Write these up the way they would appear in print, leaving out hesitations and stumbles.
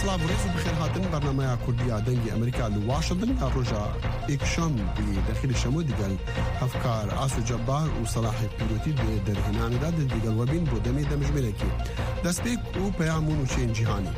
سلام وريز بخير هاتن برنامج كردية دنجي أمريكا لواشنطن الرجاء إكشام بداخل الشمال دقل أفكار آسو جبار وصلاح بيروتي درهنان داد دقل وبين بودمي دمج ملكي دسبيك وبيامون وشين جهاني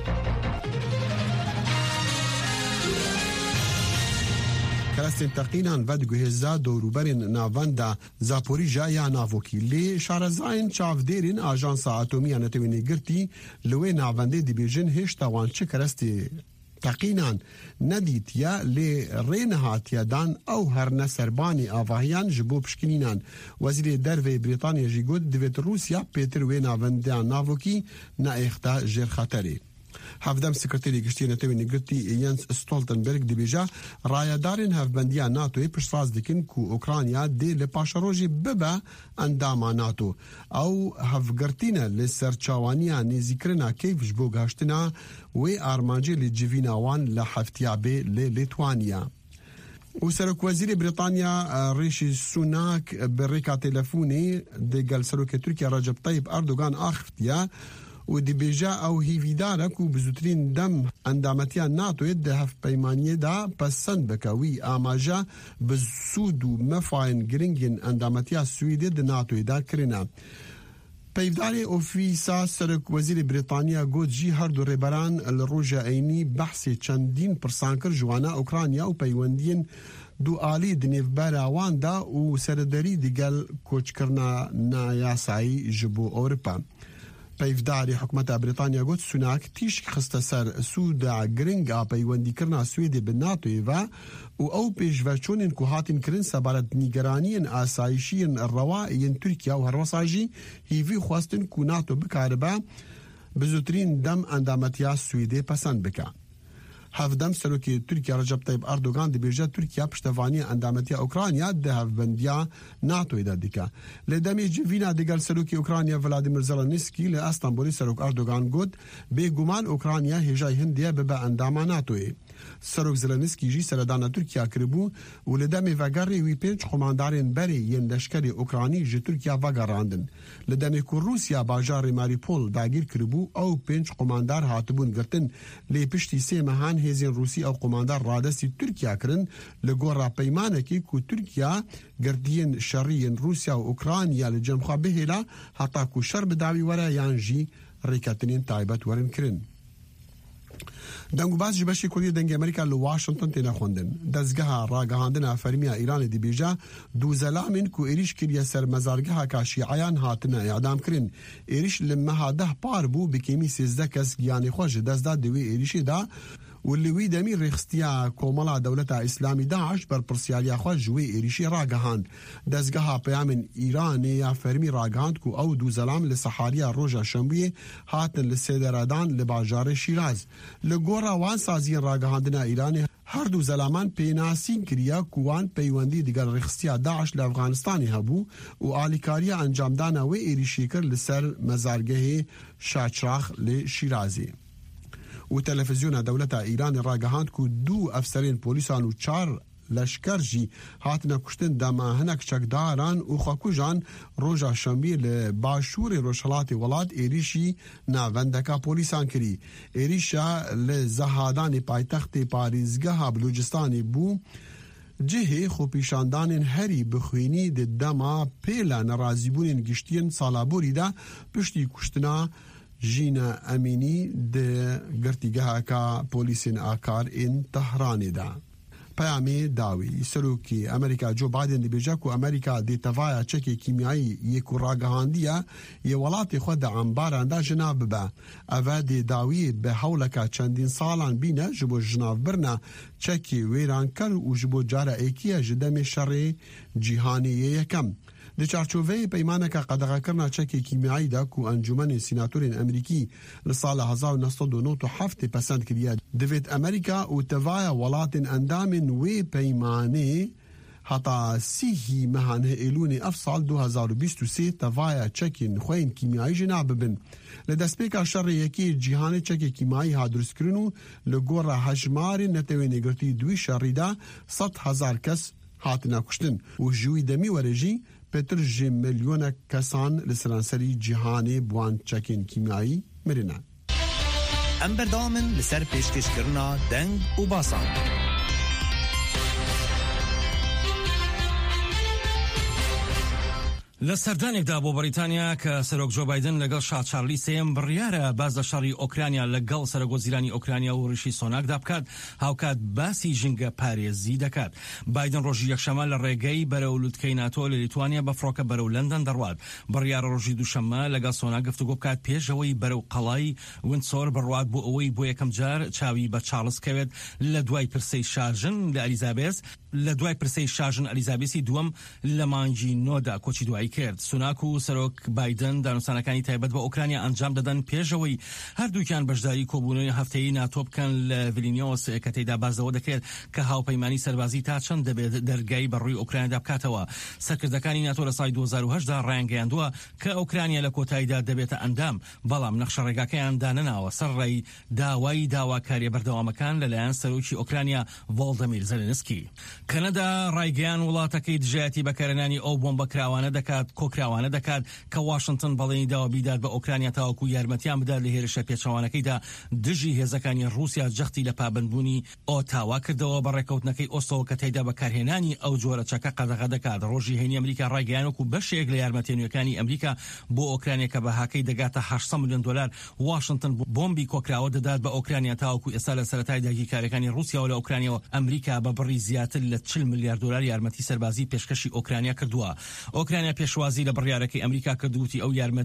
کلاسین تقینان ود گوهزا دوروبرین ناواندا زاپوریژا یا ناوکی لی شارزاین چافدرین آژانس اتمی نتوینی گرتی لوی ناوانده دیبیژن هش توان چه کلاستی تقینان ندیت یا لی رینهات یادان او هر نسربانی آواهیان جبو پشکنینان وزیر دروی بریتانیا جیگود دویت روسیا پیتر وی ناوانده ناوکی نا اختا جر خطری هفدم سکرتری گشتی نتوینی گرتی یانس استولتنبرگ دیبیجا رایدارین هفبندیا ناتوی پشتراز دکن کو اوکرانیا دی لپاشروجی ببا انداما ناتو او هفگرتینا لسرچاوانیا نیزیکرنا کیف جبو گاشتنا وی آرمانجی لجیوینا وان لحفتیابی للیتوانیا و سرک وزیر بریتانیا ریشی سوناک بریکا تلفونی دی گل سرک ترکیا رجب طیب اردوغان آخفتیا و دی بیجا او هیویداره کو بزوترین دم اندامتیا ناتوی ده هف پیمانیه دا پسند بکوی آماجا بزود و مفاین گرینگین اندامتیا سویده ده ناتوی دا کرنا. پیفداری اوفیسا سرک وزیر بریتانیا گوت جی هر دو ریبران الروژا اینی بحثی چندین پرسانکر جوانا اوکرانیا و پیوندین دو آلی دنیفبار آوان دا و سرداری دیگل کوچ کرنا نایاسایی جبو اورپا. پیفداری حکومت بریتانیا گوت سوناک تیش خسته سر سودا گرینگا پیوندی کرنا سویدی به ناتوی و او پیش ورچونین که هاتین کرن سبارت نیگرانین آسایشین روائین ترکیه و هر وساجی هیوی خواستن که ناتو بکاربا بزوترین دم اندامتیا سویدی پسند بکا. هفدم سروکی ترکیه رجب طیب اردوغان دی بیجا ترکیه پشتوانی اندامتیا اوکرانیا ده هفبندیا ناتوی دا دیکا. لدمی جوینا دیگر سروکی اوکرانیا ولادیمیر زلنسکی لی استانبولی سروک اردوغان گود بی گمان اوکرانیا هجای هندیه ببا انداما ناتوی. سروک زلنسکی جی سردان ترکیه کربو و لدمی وگری وی پنج خماندارین بری ین لشکر اوکرانی جی ترکیه وگراندن. لدمی که روسیا باجار ماریپول داگیر کربو او پنج خماندار هاتبون گرتن لی پشتی سی مهان هزین روسی او قماندار رادستی ترکیه کرن لگورا پیمانه کی که ترکیه گردین شرین روسیا و اوکرانیا لجمخوا بهیلا حتا که شر بداوی ورا یانجی ریکتنین تایبت ورن کرن. دنگو باز جبشی کلی دنگ امریکا لواشنطن تینا خوندن. دزگاه راگهاندن فرمیا ایران دی بیجا دو زلامین کو ایریش کریا سر مزارگاه کا شیعیان هاتنا اعدام کرن. ایریش لمها ده پار بو بکیمی 13 کس گیانی خوش دزدا دوی ایریشی دا واللي دمي رخستيا كومالا دولة إسلامي داعش بربرسياليا خوا جوي إيريشي راقهاند دزگها بيامن إيراني يا فرمي راقهاند كو أو دو زلام لصحاريا روجا شنبيه هاتن لسيدرادان لباجار شيراز لگورا وان سازين راقهاندنا إيراني هر دو زلامان پیناسین کریا کوان پیوندی دیگر رخصتیا داعش لافغانستانی هبو و آلیکاریا انجام دانا و ایریشی کر لسر مزارگه شاچراخ لشیرازی. و تلفزیون دولت ایران راگهاند که دو افسرین پولیسان و 4 لشکر جی هاتنا کشتن دما هنک چکداران و خاکوجان روژا شنبه لباشور روشلات ولاد ایریشی ناوندکا پولیسان کری. ایریشا لزهادان پایتخت پاریزگاه بلوچستانی بو جهه خو پیشاندانین هری بخوینی د دما پیلا نرازیبونین گشتین سالابوری دا پشتی کشتنا جینا امینی ده گرتیگاه کا پولیسین آکار این تهران دا. پیامی داوی سروکی امریکا جو بایدن دی بیجا کو امریکا دی توایا چکی کیمیایی یکو راگهاندیا یه ولات خود انباران دا جناب با اوه دی داوی به حولکا چندین سالان بینه جبو جناب برنا چکی ویران کر و جبو جارا ایکیه جدم شر جیهانی یکم. د چارچوبه پیمانه کا قدغه کرنا چکی کیمیایی دا کو انجمن سیناتورین امریکی لسال 1997 پسند کړیا دویت امریکا او توایا ولاتن اندامن وی پیمانه حتا سیهی مهانه ایلون افصال 2023 توایا چکین خوین کیمیایی جناب بن لدسپیکا شر یکی جهان چکی کیمیایی هادرس کرنو لگور حجمار نتوی نگرتی دوی شریدا 100,000 کس هاتنا کشتن و جوی دمی ورجی پتر جی میلیون کسان لسرانسری جهانی بوان چکین کیمیایی مرینن. ام بردامن لسر پیشکش کرنا دنگ و باسان. لەسەردانێکدا بۆ بەریتانیا کە سەرۆک جۆ بایدن لەگەڵ شاد چارلی سێم بڕیارە باز لە شەڕی ئۆکرانیا لەگەڵ سەرۆکوەزیرانی ئۆکرانیا و ڕیشی سۆناکدا بکات هاوکات باسی ژینگە پارێزی دەکات. بایدن ڕۆژی یەکشەمە لە ڕێگەی بەرەو لوتکەی ناتۆ لە لیتوانیا بە فڕۆکە بەرەو لەندەن دەڕوات. بڕیارە ڕۆژی دووشەممە لەگەڵ سۆناک گفتوگۆ بکات پێشەوەی بەرەو قەڵای وینسۆر بڕوات بۆ ئەوەی بۆ یەکەم جار چاوی بە چارلز کەوێت لە دوای پرسەی شاژن لە ئەلیزابێس لە دوای پرسەی شاژن ئەلیزابێسی دووەم لە مانگی نۆدا کۆچی دوایی کرد. سوناک و سەرۆک بایدن دانوستانەکانی تایبەت بە ئۆکرانیا ئەنجام دەدەن پێشەوەی هەردووکیان بەشداری کۆبوونەوەی هەفتەیی ناتۆ بکەن لە ڤیلنیۆس کە تێیدا بازەوە دەکرێت کە هاوپەیمانی سەربازی تا چەند دەبێت دەرگای بەڕووی ئۆکرانیادا بکاتەوە. سەرکردەکانی ناتۆ لە ساڵی 2010دا ڕایانگەیاندووە کە ئۆکرانیا لە کۆتاییدا دەبێتە ئەندام، بەڵام نەخشە ڕێگاکەیان دانەناوە سەرڕای داوای داواکاریە بەردەوامەکان لەلایەن سەرۆکی ئۆکرانیا ڤۆڵدەمیر زەلێنسکی. کەنەدا ڕایگەیان وڵاتەکەی دژایەتی بەکارهێنانی ئەو بۆمبەکراوانە دەکات کۆکراوانە دەکات کە واشنگتن بەڵێنی داوە بیدات بە ئۆکرانیا تاوەکو یارمەتیان بدات لە هێرشە پێچەوانەکەیدا دژی هێزەکانی رووسیا جەختی لە پابندبوونی ئۆتاوا کردەوە بە ڕێکەوتنەکەی ئۆسلۆ کە تێیدا بەکارهێنانی ئەو جۆرە چەکە قەدەغە دەکات. ڕۆژی هێنی ئەمریکا ڕایگەیانوەکو بەشێک لە یارمەتێنویەکانی ئەمریکا بۆ ئۆکرانیا کە بە هاکەی دەگاتە 800 ملیۆن دلار واشنگتن بۆمبی کۆکراوە دەدات بە ئۆکرانیا تاوەکو ئێستا لە سەرەتای داگیرکاریەکانی رووسیا و لە ئۆکرانیاوە ئەمریکا بە بڕی زیاتر لە 40 میلیارد دلار یارمەتی سەربازی پێشکەشی ئۆکرانیا کردووە. ئۆکرانیا پێشوازی لە بڕیارەکەی ئەمریکا کردووتی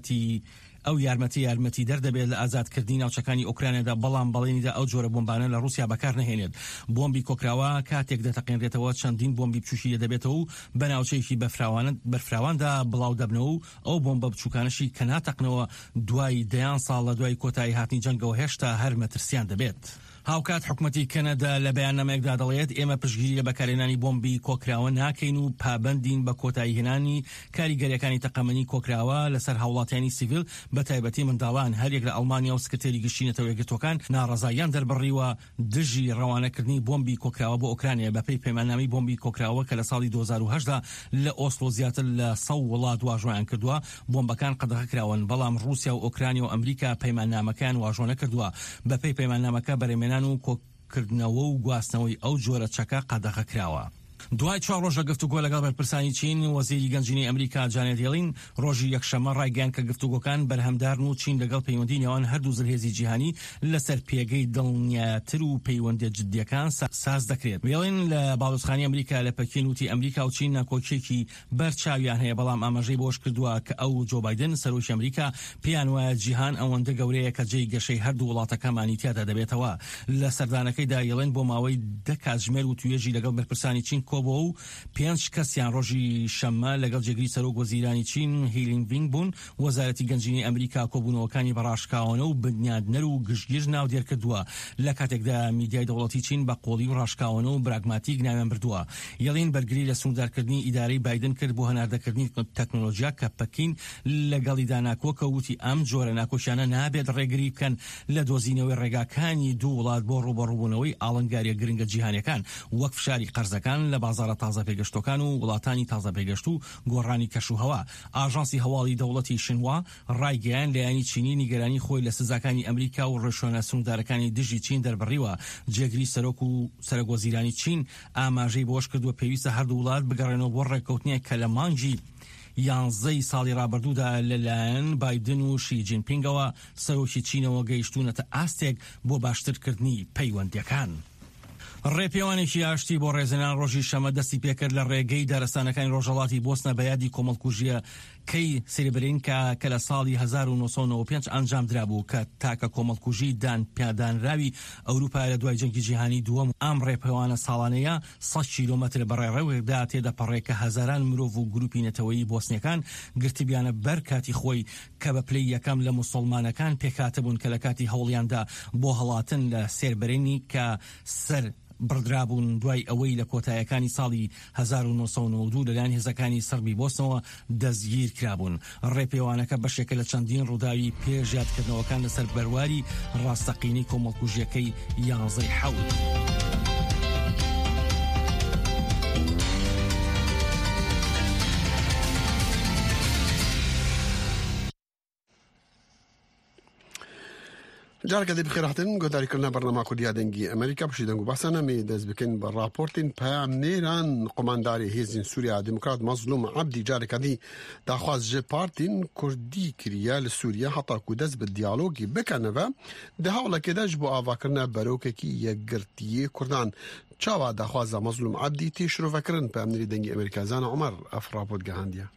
ئەو یارمەتی دەردەبێت لە ئازادکردنی ناوچەکانی ئۆکرانیادا، بەڵام بەڵێنیدا ئەو جۆرە بۆمبانە لە رووسیا بەکار نەهێنێت. بۆمبی کۆکراوە کاتێک دەتەقێنرێتەوە چەندین بۆمبی بچوشی دەبێتەوە و بە ناوچەیەکی بەرفراواندا بڵاو دەبنەوە و ئەو بۆمبە بچووکانشی کە ناتەقنەوە دوای دەیان ساڵ لە دوای کۆتایی هاتنی جەنگەوە هێشتا هەر مەترسیان دەبێت. هاوکات حکومەتی کەنەدا لە بەیاننامەیەکدا دەڵێت ئێمە پشتگیری لە بەکارهێنانی بۆمبی کۆکراوە ناکەین و پابەندین بە کۆتاییهێنانی کاریگەریەکانی تەقەمەنی کۆکراوە لەسەر هاوڵاتیانی سیڤیل بە تایبەتی منداڵان. هەرێک لە ئەڵمانیا و سکرتێری گشتی نەتەوە یەکگرتوەکان ناڕەزاییان دەربڕیوە دژی ڕەوانەکردنی بۆمبی کۆکراوە بۆ ئۆکرانیا بەپێی پەیماننامەی بۆمبی کۆکراوە کە لە ساڵی 2010دا لە ئۆسلۆ زیاتر لە 100 وڵات واژۆیان کردووە. بۆمبەکان قەدەغە کراون، بەڵام رووسیا و ئۆکرانیا و ئەمریکا پەیماننامەکان واژۆ نەکردووە. بەپێی پەیماننامەکە بەرهەمهێنان و کردنەوە و گواستنەوەی ئەو جۆرە چەکە قەدەغە کراوە. دوای 4 ڕۆژە گفتوگۆ لەگەڵ بەرپرسانی چین، وەزیری گەنجینەی ئەمریکا جانێت یەلین ڕۆژی یەکشەمە ڕایگەیاند کە گفتوگۆکان بەرهەمدارن و چین لەگەڵ پەیوەندی نێوان هەردوو زلهێزی جیهانی لەسەر پێگەی دڵنیاتر و پەیوەندی جددیەکان ساز دەکرێت. یەلین لە باڵوسخانی ئەمریکا لە پەکین وتی ئەمریکا و چین ناکۆچێکی بەرچاویان هەیە، بەڵام ئاماژەی بۆش کردووە کە ئەو جۆ بایدن سەرۆکی ئەمریکا پێیان وایە جیهان ئەوەندە گەورەیە کە جێی گەشەی هەردوو وڵاتەکەمانی تیادا دەبێتەوە. لە سەردانەکەیدا یەلین بۆ ماوەی 10 کاتژمێر و توێژی لەگەڵ بەرپرسانی چین کۆبووە و 5 کەسیان ڕۆژی شەممە لەگەڵ جێگری سەرۆک وەزیرانی چین هیلینڤینگ بوون. وەزارەتی گەنجینەی ئەمریکا کۆبوونەوەکانی بەڕاشکاوانە و بنیادنەر و گشتگیر ناودێر کردووە. لە کاتێکدا میدیای دەوڵەتی چین بە قۆڵی و ڕاشکاوانە و براگماتیک ناویان بردووە. یەلین بەرگری لە سنوردارکردنی ئیدارەی بایدن کرد بۆ هەناردەکردنی تەکنۆلۆژیا کە پەکین لەگەڵیدا ناکۆکە وتی ئەم جۆرە ناکۆشیانە نابێت ڕێگری بکەن لە دۆزینەوەی ڕێگاکانی دوو وڵات بۆ ڕوبەڕووبوونەوەی ئاڵنگاریە گرنگە جیهانیەکان، وەک فشاری قەرزەکان لە بازارە تازە پێگەشتەکان و وڵاتانی تازە پێگەشت و گۆڕانی کەشوهەوا. ئاژانسی هەواڵی دەوڵەتی شینوا ڕایگەیان لایەنی چینی نیگەرانی خۆی لە سزاکانی ئەمریکا و ڕێشۆنە سنوردارەکانی دژی چین دەربڕیوە. جێگری سەرۆک و سەرۆکوەزیرانی چین ئاماژەی بۆش کردووە پێویستە هەردوو وڵات بگەڕێنەوە بۆ ڕێککەوتنێک کە لە مانگی 11 ساڵی ڕابردوودا لەلایەن بایدن و شی جینپینگەوە سەرۆکی چینەوە گەیشتونەتە ئاستێک بۆ باشترکردنی پەیوەندیەکان. ڕێپێوانێکی ئاشتی بۆ ڕێزێنان ڕۆژی شەمە دەستی پێکرد لە ڕێگەی دارستانەکانی ڕۆژهەڵاتی بۆسنە بە یادی کۆمەڵکوژیە کەی سریبرینکا کە لە ساڵی 1995 ئەنجام درابوو کە تاکە کۆمەڵکوژی پیادانراوی ئەوروپا لە دوای جەنگی جیهانی دووەم. ئەم ڕێپێوانە ساڵانەیە 100 کیلۆمەتر بەڕێڕەوێکدا تێدەپەڕێت کە هەزاران مرۆڤ و گروپی نەتەوەیی بۆسنیەکان گرتبیانە بەر کاتی خۆی کە بە پلەی یەکەم لە موسڵمانەکان پێکاتەبوون کە لە کاتی هەوڵیاندا بۆ هەڵاتن لە سێربرینی کە سەر بڕدرابوون دوای ئەوەی لە کۆتاییەکانی ساڵی 1992 لەلایەن هێزەکانی سەربی بۆسنەوە دەستگیر کرابوون. ڕێپێوانەکە بەشێکە لە چەندین ڕووداوی پێشیادکردنەوەکان لەسەر بەرواری ڕاستەقینەی کۆمەڵکوژیەکەی 11 حەوت. جارك دي بخير حتن قداري كلنا برنامج كلية دنجي أمريكا بشي دنجو بحثنا ميدز بكن بالرابورتين با منيران قمانداري هيزن سوريا ديمقراط مظلوم عبدي جارك دي داخواز جي بارتين كردي كريا لسوريا حتى كودز بالديالوجي بكنفا ده حولا كده جبو آفاكرنا بروككي يقرتي كردان چاوا داخواز مظلوم عبدي تيشرو فكرن با منيري دنجي أمريكا زانا عمر أفرابود جهانديا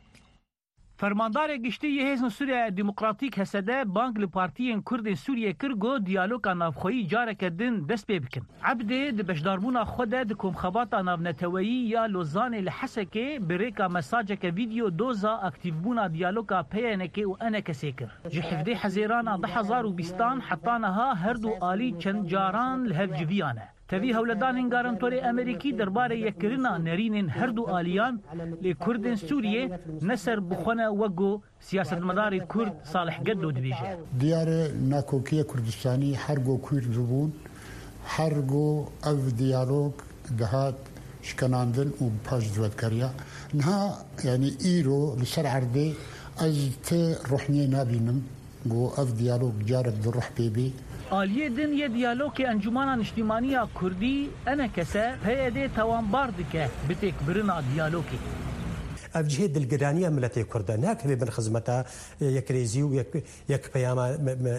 فرماندار گشتی هیزن سوریه دموکراتیک هسده بانک لپارتیین کرد سوریه کرگو دیالوگ نافخویی جاره کردن دست پی بکن. عبده د بشداربونا خود د کومخابات ناو نتویی یا لوزان لحسکه بریکا مساجک ویدیو دوزا اکتیو بونا دیالوگا پینکه و انا کسیکر. جحفده حزیران 2020 حطانها هردو آلی چند جاران لهفجویانه. تبي هولدان انقارن توري امريكي درباره يكرنا نرين هردو آليان لكردن سوريا نسر بخونه وقو سياسة مدار كرد صالح قدو دبيجه ديار ناكوكية كردستاني حرقو كرد زبون حرقو اف ديالوج دهات شكناندن وباش دوات كريا انها يعني ايرو لسر عردي ازت روحني نابينم قو اف ديالوج جارك بالروح بيبي آلیه دن یه دیالوگ انجمن اجتماعی کردی انا کسا هیده توان باردکه بتک برنا دیالوگی. أوجه الجرانية ملتي كردان هكذا من خدمتها يكريزي ويك بياما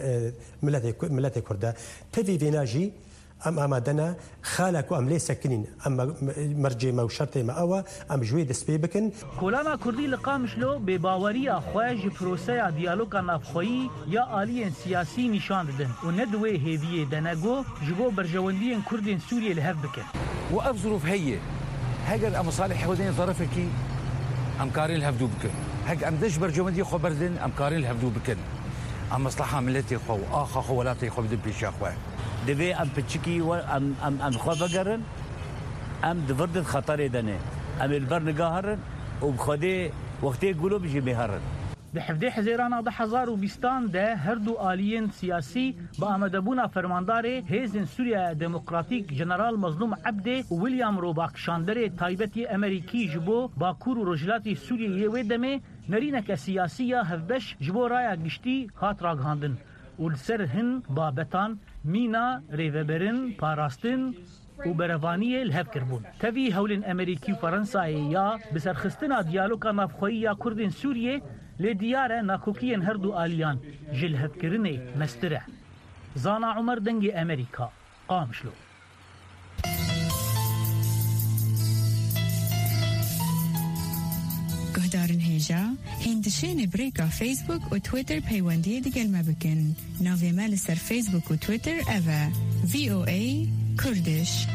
ملتي كردان تبي فيناجي أم أمادنا خالك وأم ليس سكنين أم مرجي ما وشرطي ما أوا أم جويد سبيبكن كولانا كردي لقامش له بباوريا خواج بروسيا ديالوغا نافخوي يا آليين سياسي نشان ددن وندوي هذيه دناغو جبو برجوانديين كردين سوريا لهف بكن وأف ظروف هي هاجر أم صالح ودين ظرفكي أم كارين الهفدو بكن هاج أم دش برجواندي خبردن أم كارين الهفدو بكن أم مصلحة ملتي خو آخا خوالاتي خو بدن بيش أخوه دوی ام پچکی و ام خواب بگرن ام دفرد خطر دنه ام البر نگاهرن و بخوده وقتی گلو بجی بهرن بحفده حزیران 2020 ده هردو آلیین سیاسی با آمدبونا فرماندار هیزن سوریا دموکراتیک جنرال مظلوم عبده و ویلیام روباک شاندر تایبتی امریکی جبو باکور و رجلاتی سوریه ویدمه نرینک سیاسیه هفبش جبو رایا گشتی هات راگهاندن ولسر هن بابتان مينا ريفبرن باراستن وبرفانية الهف كربون تبي هولن أمريكي وفرنساي يا بسرخستنا ديالوكا نافخوية كردين سوريا لديارة ناكوكيين هردو آليان جل هف كرني مسترح زانا عمر دنجي أمريكا قامشلو گهدارن هیجا هندشین بریکا فیسبوک و تویتر پیوندی دیگر مبکن ناوی مال سر فیسبوک و تویتر اوه VOA کردش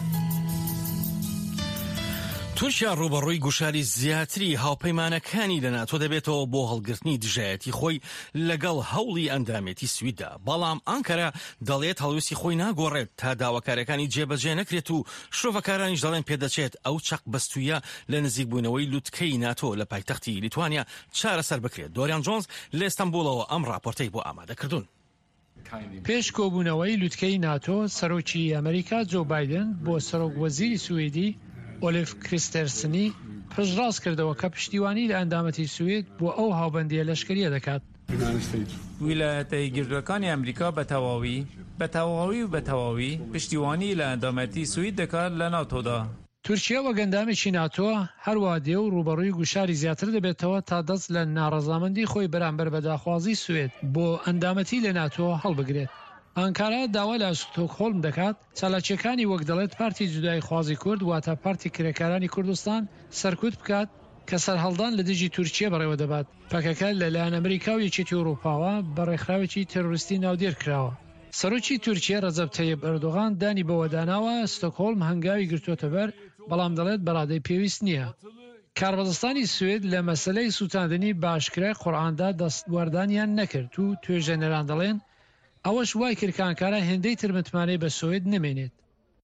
تورکیا ڕوبەڕووی گوشاری زیاتری هاوپەیمانەکانی لە ناتۆ دەبێتەوە بۆ هەڵگرتنی دژایەتی خۆی لەگەڵ هەوڵی ئەندامێتی سویددا بەڵام ئەنکەرە دەڵێت هەڵوێستی خۆی ناگۆڕێت تا داواکارەکانی جێبەجێ نەکرێت و شرۆڤەکارانیش دەڵێن پێدەچێت ئەو چەق بەستویە لە نزیکبوونەوەی لوتکەی ناتۆ لە پایتەختی لیتوانیا چارەسەر بکرێت. دۆریان جۆنز لە ئێستەمبوڵەوە ئەم راپۆرتەی بۆ ئامادەکردوون. پێش کۆبوونەوەی لوتکەی ناتۆ سەرۆکی ئەمریکا جۆ بایدن بۆ سەرۆک وەزیری سوێدی ئۆلیف کریستەرسنی پشتڕاست کردەوە کە پشتیوانی لە ئەندامەتی سوێد بۆ ئەو هاوبەندیە لەشکریە دەکات. ویلایەتە یەکگرتوەکانی ئەمریکا بە تەواوی پشتیوانی لە ئەندامەتی سوید دەکات لە ناتۆدا. تورکیا وەگەندامێکی ناتۆ هەروە دێ و ڕوبەڕووی گوشاری زیاتر دەبێتەوە تا دەست لە ناڕەزامەندی خۆی بەرامبەر بە داخوازی سوێد بۆ ئەندامەتی لە ناتۆ هەڵبگرێت. ئەنکارا داوا لە ستۆکهۆلم دەکات چالاکیەکانی وەک دەڵێت پارتی جودای خوازی کورد واتە پارتی کرێکارانی کوردستان سەرکوت بکات کە سەرهەڵدان لە دژی تورکیە بەڕێوە دەبات. پەکەکە لەلایەن ئەمریکا و یەکێتی ئەوروپاوە بە ڕێکخراوێکی تێڕۆریستی ناودێر کراوە. سەرۆکی تورکیە ڕەجەب تەیب ئەردۆغان دانی بەوە داناوە ستۆکهۆلم هەنگاوی گرتوۆتە بەر بەڵام دەڵێت بەڕادەی پێویست نییە. کاربەدەستانی سوێد لە مەسەلەی سوتاندنی باشکرای قورئاندا دەستوەردانیان نەکرد و توێژەنەران دەڵێن ئەوەش وای کردکانکارە هێندەی ترمتمانەی بە سوێد نمێنێت.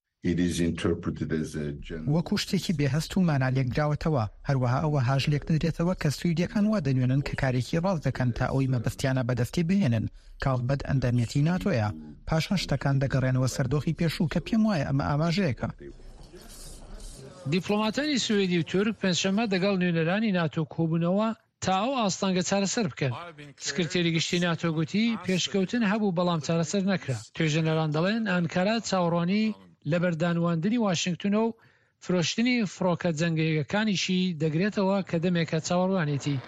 وەکو شتێکی بێهەست و مانالێکراوەتەوە هەروەها ئەوە هاژ لێک دەدرێتەوە کە سویدیەکان وا دەنوێنن کە کارێکی ڕاست دەکەن تا ئەوەی مەبەستیانە بەدەستی بهێنن کاڵبەت ئەندامەتی ناتۆیە پاشان شتەکان دەگەڕێنەوە سەردۆخی پێشوو کە پێم وایە ئەمە ئاماژەیەکە. دیپلۆماتانی سوێدی و تورک پێنجشەممە دەگەڵ نوێنەرانی ناتۆ کۆبوونەوە تا ئەو ئاستانگە چارەسەر بکەن. سکرتێری گشتی ناتۆ گوتی پێشکەوتن هەبوو بەڵام چارەسەر نەکرا. توێژەنەران دەڵێن ئەنکارا چاوەڕوانی لە بەردانواندنی واشنگتنە و فرۆشتنی فڕۆکە جەنگەکانیشی دەگرێتەوە کە دەمێکە چاوەڕوانێتی.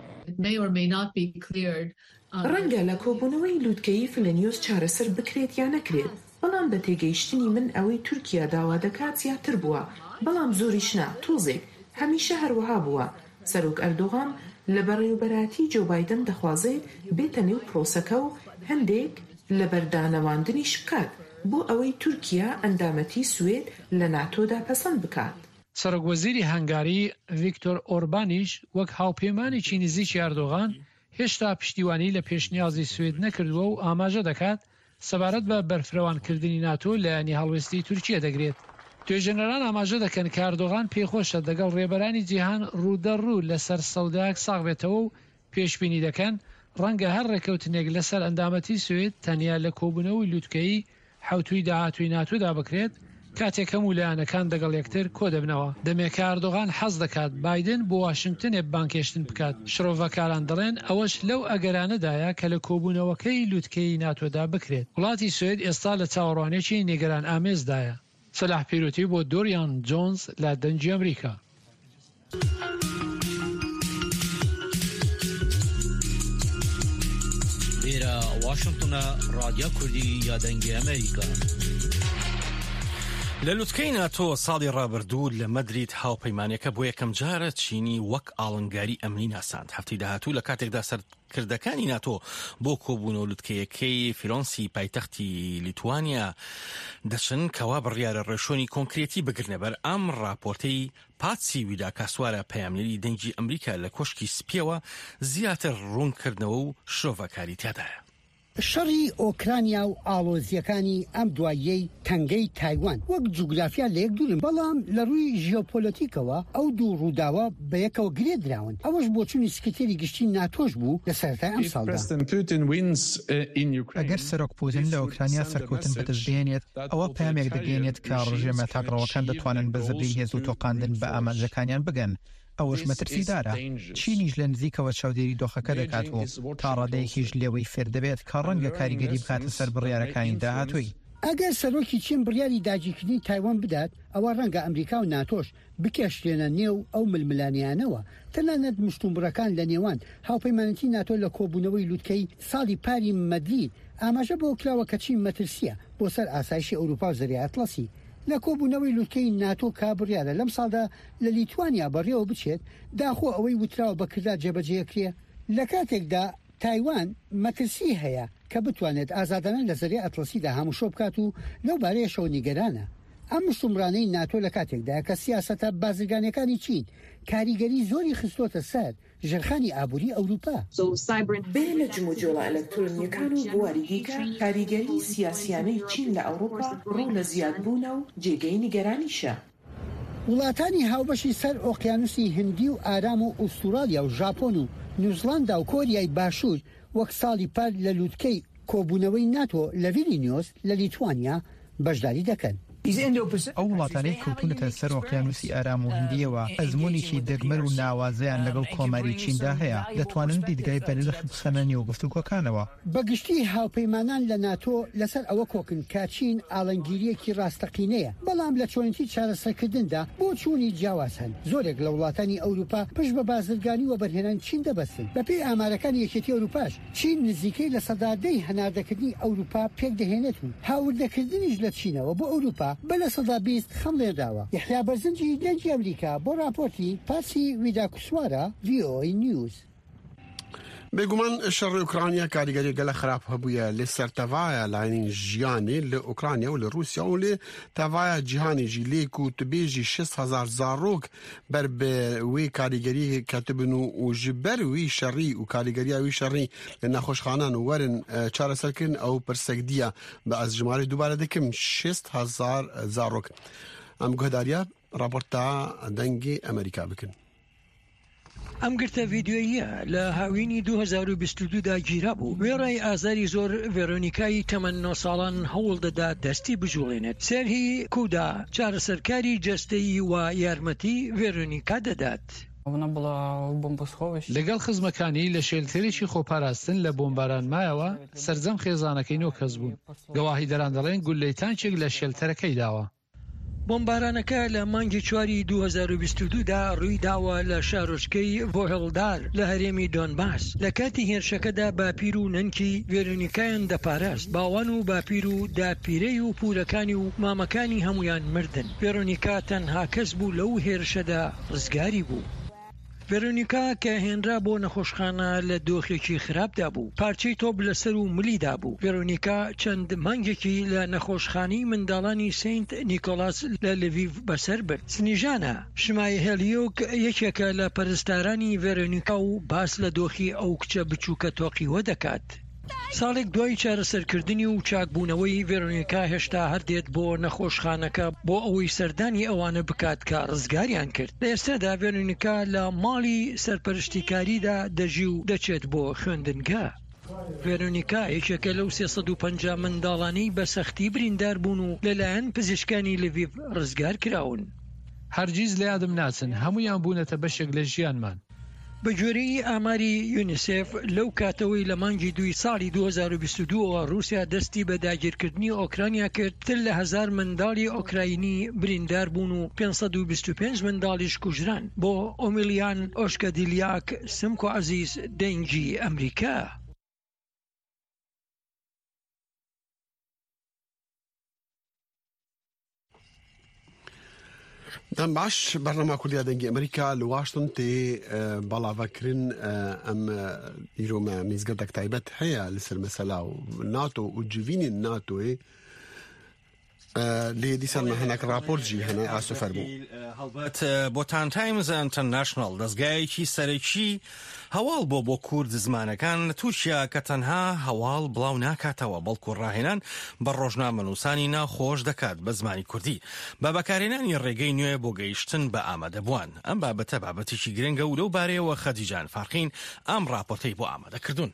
ڕەنگە لە کۆبوونەوەی لووتکەی فلەنیۆس چارەسەر بکرێت یا نەکرێت، بەڵام بە تێگەیشتنی من ئەوەی تورکیا داوا دەکات زیاتر بووە، بەڵام زۆریشنا تۆزێک هەمیشە هەروەها بووە. سەرۆک ئەردۆغان لە بەڕێوەبەراتی جۆ بایدن دەخوازێت بێتە نێو پرۆسەکە و هەندێک لە بەردانەواندنیش بکات بۆ ئەوەی تورکیا ئەندامەتی سوێد لە ناتۆدا پەسەند بکات. سەرۆکوەزیری هەنگاری ڤیکتۆر ئۆربانیش وەک هاوپەیمانێکی نزیکی ئەردۆغان هێشتا پشتیوانی لە پێشنیازی سوێد نەکردووە و ئاماژە دەکات سەبارەت بە بەرفرەوانکردنی ناتۆ لە ینی هەڵوێستی تورکیا دەگرێت. توێژەنەران ئاماژە دەکەن کە ئەردۆغان پێخۆشە دەگەڵ ڕێبەرانی جیهان ڕوودەڕوو لەسەر سەوداک ساغ بێتەوە و پێشبینی دەکەن ڕەنگە هەر ڕێکەوتنێک لەسەر ئەندامەتی سوێد تەنیا لە کۆبوونەوەی لووتکەی حوتوی داهاتووی ناتۆدا بکرێت کاتێک هەموو لایەنەکان دەگەڵ یەکتر کۆ دەبنەوە. دەمێکە ئەردۆغان حەز دەکات بایدن بۆ واشنگتنێ بانکێشتن بکات. شرۆڤەکاران دەڵێن ئەوەش لەو ئەگەرانەدایە کە لە کۆبوونەوەکەی لووتکەی ناتۆدا بکرێت. وڵاتی سوێد ئێستا لە چاوەڕوانێکی نێگەران ئامێزدایە. سەلاح پیرۆتی بۆ دۆریان جۆنز لە دەنجی ئەمریکا. لێرە واشنگتنە رادیۆ کوردی یادەنگی ئەمریکا. لە لووتکەی ناتۆ ساڵی ڕابردوو لە مەدرید هاوپەیمانەکە بۆ یەکەم جارە چینی وەک ئاڵنگاری ئەمنی ناساند. هەفتەی داهاتوو لە کاتێکدا سەرکردەکانی ناتۆ بۆ کۆبوونەوە لووتکەیەکەی فیرۆنسی پایتەختی لیتوانیا دەچن کەوا بڕیارە ڕێشۆنی کۆنکرێتی بگرنە بەر ئەم راپۆرتەی پاتسی ویدا کاسوارە پەیامنەری دەنگی ئەمریکا لە کۆشکی سپیەوە زیاتر ڕوونکردنەوە و شۆڤەکاری تیادایە. شەڕی ئۆکرانیا و ئاڵۆزیەکانی ئەم دواییەی تەنگەی تایوان وەک جوگرافیا لە یەک دوورن، بەڵام لە ڕووی ژیۆپۆلۆتیکەوە ئەو دوو ڕووداوە بە یەکەوە گرێ دراون. ئەوەش بۆ چوونی سکرتێری گشتی ناتۆش بوو لە سەرەتای ئەم ساڵدا. ئەگەر سەرۆک پوتین لە ئۆکرانیا سەرکەوتن بەدەستبێنێت، ئەوە پامێک دەگەێنێت کە ڕژێمە تاگڕەوەکان دەتوانن بە زەبری هێز و تۆقاندن بە ئامانجەکانیان بگەن. ئەوەش مەترسیدارە. چینیش لە نزیکەوە چاودێری دۆخەکە دەکات و تا ڕادەیەکیش لێوەی فێر دەبێت کە ڕەنگە کاریگەری بکاتە سەر بڕیارەکانی داهاتووی. ئەگەر سەرۆکی چین بڕیاری داگیرکردنی تایوان بدات، ئەوە ڕەنگە ئەمریکا و ناتۆش بکێشتێنە نێو ئەو ململانیانەوە. تەنانەت مشتومڕەکان لە نێوان هاوپەیمانەتی ناتۆ لە کۆبوونەوەی لووتکەی ساڵی پاری مەدرید ئاماژە بۆ کراوە کە چین مەترسیە بۆ سەر ئاسایشی ئەوروپا و زەریای ئەتڵەسی. لە کۆبوونەوەی لووتکەی ناتۆ کابڕیارە لەم ساڵدا لە لیتوانیا بەڕێوە بچێت داخۆ ئەوەی وتراوە بەکردار جێبەجێکرێ. لە کاتێکدا تایوان مەترسی هەیە کە بتوانێت ئازادانە لە زەریای ئەتڵەسیدا هەمووشۆ بکات و لەو بارەیەشەوە نیگەرانە. ئەم مشتومڕانەی ناتۆ لە کاتێکدا کە سیاسەتە بازرگانیەکانی چین کاریگەری زۆری خستۆتە سەر ژێرخانی ئابووری ئەوروپا. بێ لە جموجۆڵە ئەلەکترۆنیەکان و بواری دیکە کاریگەری سیاسیانەی چین لە ئەوروپا ڕوو لە زیادبوونە و جێگەی نیگەرانیشە. وڵاتانی هاوبەشی سەر ئۆقیانوسی هندی و ئارام و ئوستورالیا و ژاپۆن و نیوزیلاندا و کۆریای باشوور وەک ساڵی پار لە لووتکەی کۆبوونەوەی ناتۆ لە ڤیلنیۆس لە لیتوانیا بەشداری دەکەن. ئەو وڵاتانەی کەوتونەتە سەر ئۆقیانوسی ئارام و هندیەوە ئەزمموونێکی دەگمەر و ناوازەیان لەگەڵ کۆماری چیندا هەیە، دەتوانن دیدگای بەنرخ بخەنە نێو گفتوگۆکانەوە. بەگشتی هاوپەیمانان لە ناتۆ لەسەر ئەوە کۆکن کاچین ئاڵنگیریەکی ڕاستەقینەیە، بەڵام لە چۆنیتی چارەسەرکردندا بۆ چوونی جیاواز هەن. زۆرێک لە وڵاتانی ئەوروپا پشت بە بازرگانی و بەرهێنان چین دەبەستن. بەپێی ئامارەکانی یەکێتی ئەوروپاش چین نزیکەی لە سەدادەی هەناردەکردنی ئەوروپا پێک دەهێنێت و هاوردەکردنیش لە چینەوە بۆ ئەوروپا بە لە سەدا 20 خەم لێداوە. یحیا بەرزنجی دەنجی ئەمریکا بۆ راپۆرتی پاسی ویدا کوسوارە VOA نیوز. بێگومان شەڕی ئوکرانیا کاریگەری گەلە خراپ هەبووە لێ سەر تەڤایە لاینی ژیانی لە ئوکرانیا و لە رووسیا و لێ تەڤایە جیهانێژی لێک و تبێژی 6,000 زارۆک بەر بە وێ کاریگەری کەتبن و ji ber wî şerî û karîgeriya wî şerî li nexweşxanan û werin çareserkirin ew pirsek diye bi ez ji malê dubare dikim 6,000 zarok. Em guhdariya raporta dengê Amerîka bikin. ئەم گرتە ڤیددیۆیە لە هاوینی 2022دا گیرا بوو. وێڕای ئازاری زۆر ڤێرۆنیکای تەمەن 9 ساڵان هەوڵ دەدا دەستی بژوڵێنێت. سێرهی کودا چارەسەرکاری جەستەیی و یارمەتی ڤێرۆنیکا دەدات. لەگەڵ خزمەکانی لە شێلتێرێکی خۆپاراستن لە بۆمباران مایەوە سەرجەم خێزانەکەی نۆ کەس بوون. گەواهی دەران دەڵێن گولەی تانچێک لە شێلتەرەکەی داوە. بۆمبارانەکە لە مانگی 4 2022دا ڕووی داوە لە شارۆچکەی ڤۆهڵدار لە هەرێمی دۆنباس. لە کاتی هێرشەکەدا باپیر و نەنکی ڤێرۆنیکایان دەپاراست. باوان و باپیر و داپیرەی و پورەکانی و مامەکانی هەمویان مردن. ڤێرۆنیکا تەنها کەس بوو لەو هێرشەدا ڕزگاری بوو. ڤێرۆنیکا کە هێنرا بۆ نەخۆشخانە لە دۆخێکی خراپدا بوو. پارچەی تۆپ لەسەر و ملیدا بوو. ڤێرۆنیکا چەند مانگێکی لە نەخۆشخانەی منداڵانی سینت نیکۆلاس لە لڤیڤ بەسەر برد. سنیژانە شمای هێلیۆک یەکێکە لە پەرستارانی ڤێرۆنیکا و باس لە دۆخی ئەو کچە بچووکە تۆقیوە دەکات. ساڵێک دوای چارەسەرکردنی و چاکبوونەوەی ڤێرۆنیکا هێشتا هەردێت بۆ نەخۆشخانەکە بۆ ئەوەی سەردانی ئەوانە بکات کە ڕزگاریان کرد. لە ئێستادا ڤێرۆنیکا لە ماڵی سەرپەرشتیکاریدا دەژی و دەچێت بۆ خوێندنگە. ڤێرۆنیکا یەکێکە لەو 350 منداڵانەی بە سەختی بریندار بوون و لەلایەن پزیشکانی لڤیڤ ڕزگار کراون. هەرگیز لە یادم ناچن، هەمویان بوونەتە بەشێک لە ژیانمان. بە گوێرەی ئاماری یونیسف لەو کاتەوەی لە مانگی 2 ساڵی 2022 رووسیا دەستی بە داگیرکردنی ئۆکرانیا کرد، تر لە 1000 منداڵی ئۆکراینی بریندار بوون و 525 منداڵیش کوژران. بۆ ئۆمیلیان ئۆشکەدیلیاک سمکۆ عەزیز، دەنگی ئەمریکا. دەم باش بەرنامە کوردیا دەنگی ئەمریکا لە واشنتن تێ بەڵاوەکردن ئەم ئیرۆمە میزگەردێک تایبەت هەیە لەسەر مەسەلا و ناتۆ و جوینی ناتۆی لێ دیسان هەناک راپۆرتجی هەنە ئاسو فەرموو هەڵبەت بۆتان تایمز ئینتەرناشنڵ دەستگایەکی سەرەکی هەواڵ بۆ کورد زمانەکان لە تووشیا کە تەنها هەواڵ بڵاو ناکاتەوە بەڵکو ڕاهێنان بە ڕۆژنامەنووسانی ناخۆش دەکات بە زمانی کوردی بە بەکارهێنانی ڕێگەی نوێ بۆ گەیشتن بە ئامادەبووان. ئەم بابەتە بابەتێکی گرنگە و لەو بارەیەوە خەدیجان فارقین ئەم راپۆرتەی بۆ ئامادەکردوون.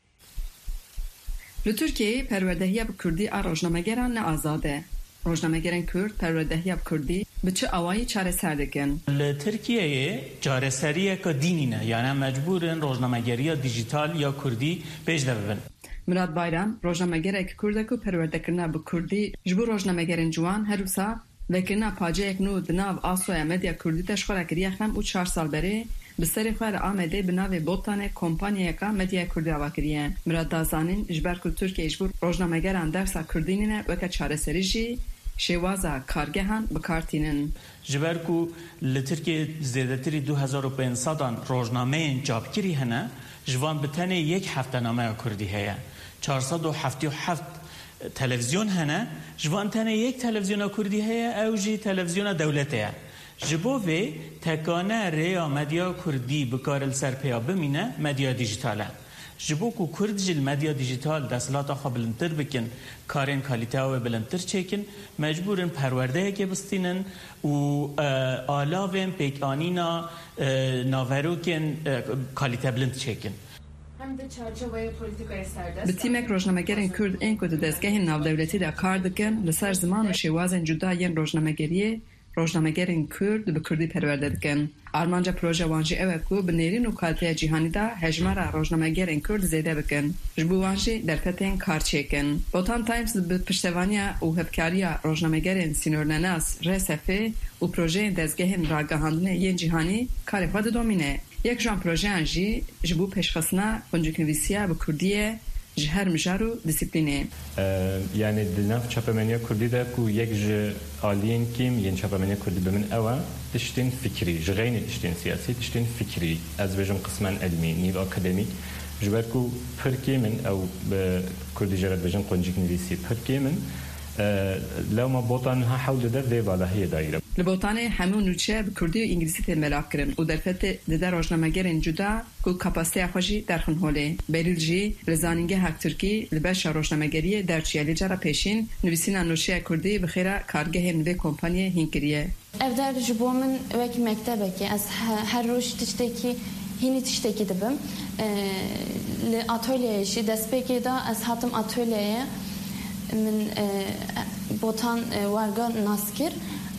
لە تورکیە پەروەردەهیە بە کوردی ئا ڕۆژنامەگەران نەئازادە. ڕۆژنامەگەران کورد پەروەردەهیە بە کوردی بچ ئەوایی چارەسەر دەکەن. لە تورکیەیە چارەسەریەکە دینینە، یانە مەجبورن ڕۆژنامەگەریە دیجیتال یا کوردی پێش دەبن. مراد بایرام ڕۆژنامەگەرێک کوردێک و پەروەردەکردنا بە کوردی ji bo ڕۆژنامەگەرên ciwan herûsa vekirina paceyek nû di nav Asoya Medya Kurdî teşxwara kiriye xem û 4 sal berê bi serê xwe li Amedê bi navê Botanê kompanyayeka Medya Kurdî ava kiriye. Mirad dazanîn ji ber ku Tirkiye ji bo ڕۆژنامەگەران dersa Kurdî nîne weke çareserî jî şêwaza kargehan bikartînin. Ji ber ku li Tirkiye zêdetirî 2500 rojnameyên çapkirî hene, ji van bi tenê yek heftenameya Kurdî heye. 477 televizyon hene, ji van tenê yek televizyona Kurdî heye, ew jî televizyona dewletê ye. Ji bo vê tekane rêya medya Kurdî bikare li ser pêya bimîne medya dijîtal e. Ji bo ku Kurd jî li medya dijîtal desthilatê xwe bilindtir bikin, karên kalîteya wê bilindtir çêkin, mecbûrin perwerdeyekê bistînin û alavên pêkanîna naverokên kalîte bilind çêkin. Bi tîmek rojnamegerên Kurd ên ku di dezgehên navdewletî de kar dikin li ser ziman û şêwazên cuda yên rojnamegeriyê rojnamegerên Kurd bi Kurdî perwerde dikin. Armanca proje wan jî ew e ku bi nêrîn û kaliteya cîhanî de hejmara rojnamegerên Kurd zêde bikin. Ji bo wan jî derfetên kar çêkin. Botan Times bi piştevaniya û hevkariya rojnamegerên sînornenas RSF û projeyên dezgehên ragihandinê yên cîhanî karê xwe didomîne. Yek jan projeyan jî ji bo pêşxistina xuncukinivîsiya bi Kurdiyê ji her mijar û disiplînê. Yani di nav çapemeniya Kurdî de ku yek ji aliyên kêm yên çapemeniya Kurdî bimin ew e tiştên fikrî, ji xeynî tiştên siyasî, tiştên fikrî, ez bêjim qismen edmî, nîv akademîk, ji ber ku pir kêmin ew bi Kurdî jê re dibêjin xuncukinivîsî pir kêmin, lewma botan ha hewl dide vê valahiyê dayîre. Li Botanê hemû nûçe bi Kurdî û İngilîzî tê melav kirin û derfetê dide rojnamegerên cuda ku kapasiteya xwe jî derxin holê. Berîl jî li zanîngehek Tirkî li beşa rojnamegeriyê derçiye lê cara pêşîn nivîsîna nûçeya Kurdî bi xêra kargehên vê kompanyê hîn kiriye. Ev der ji bo min wekî mektebekê ez her roj tiştekî hînî tiştekî dibim. Li atölyeyê jî destpêkê da ez hatim atölyeye min botan warga nas kir.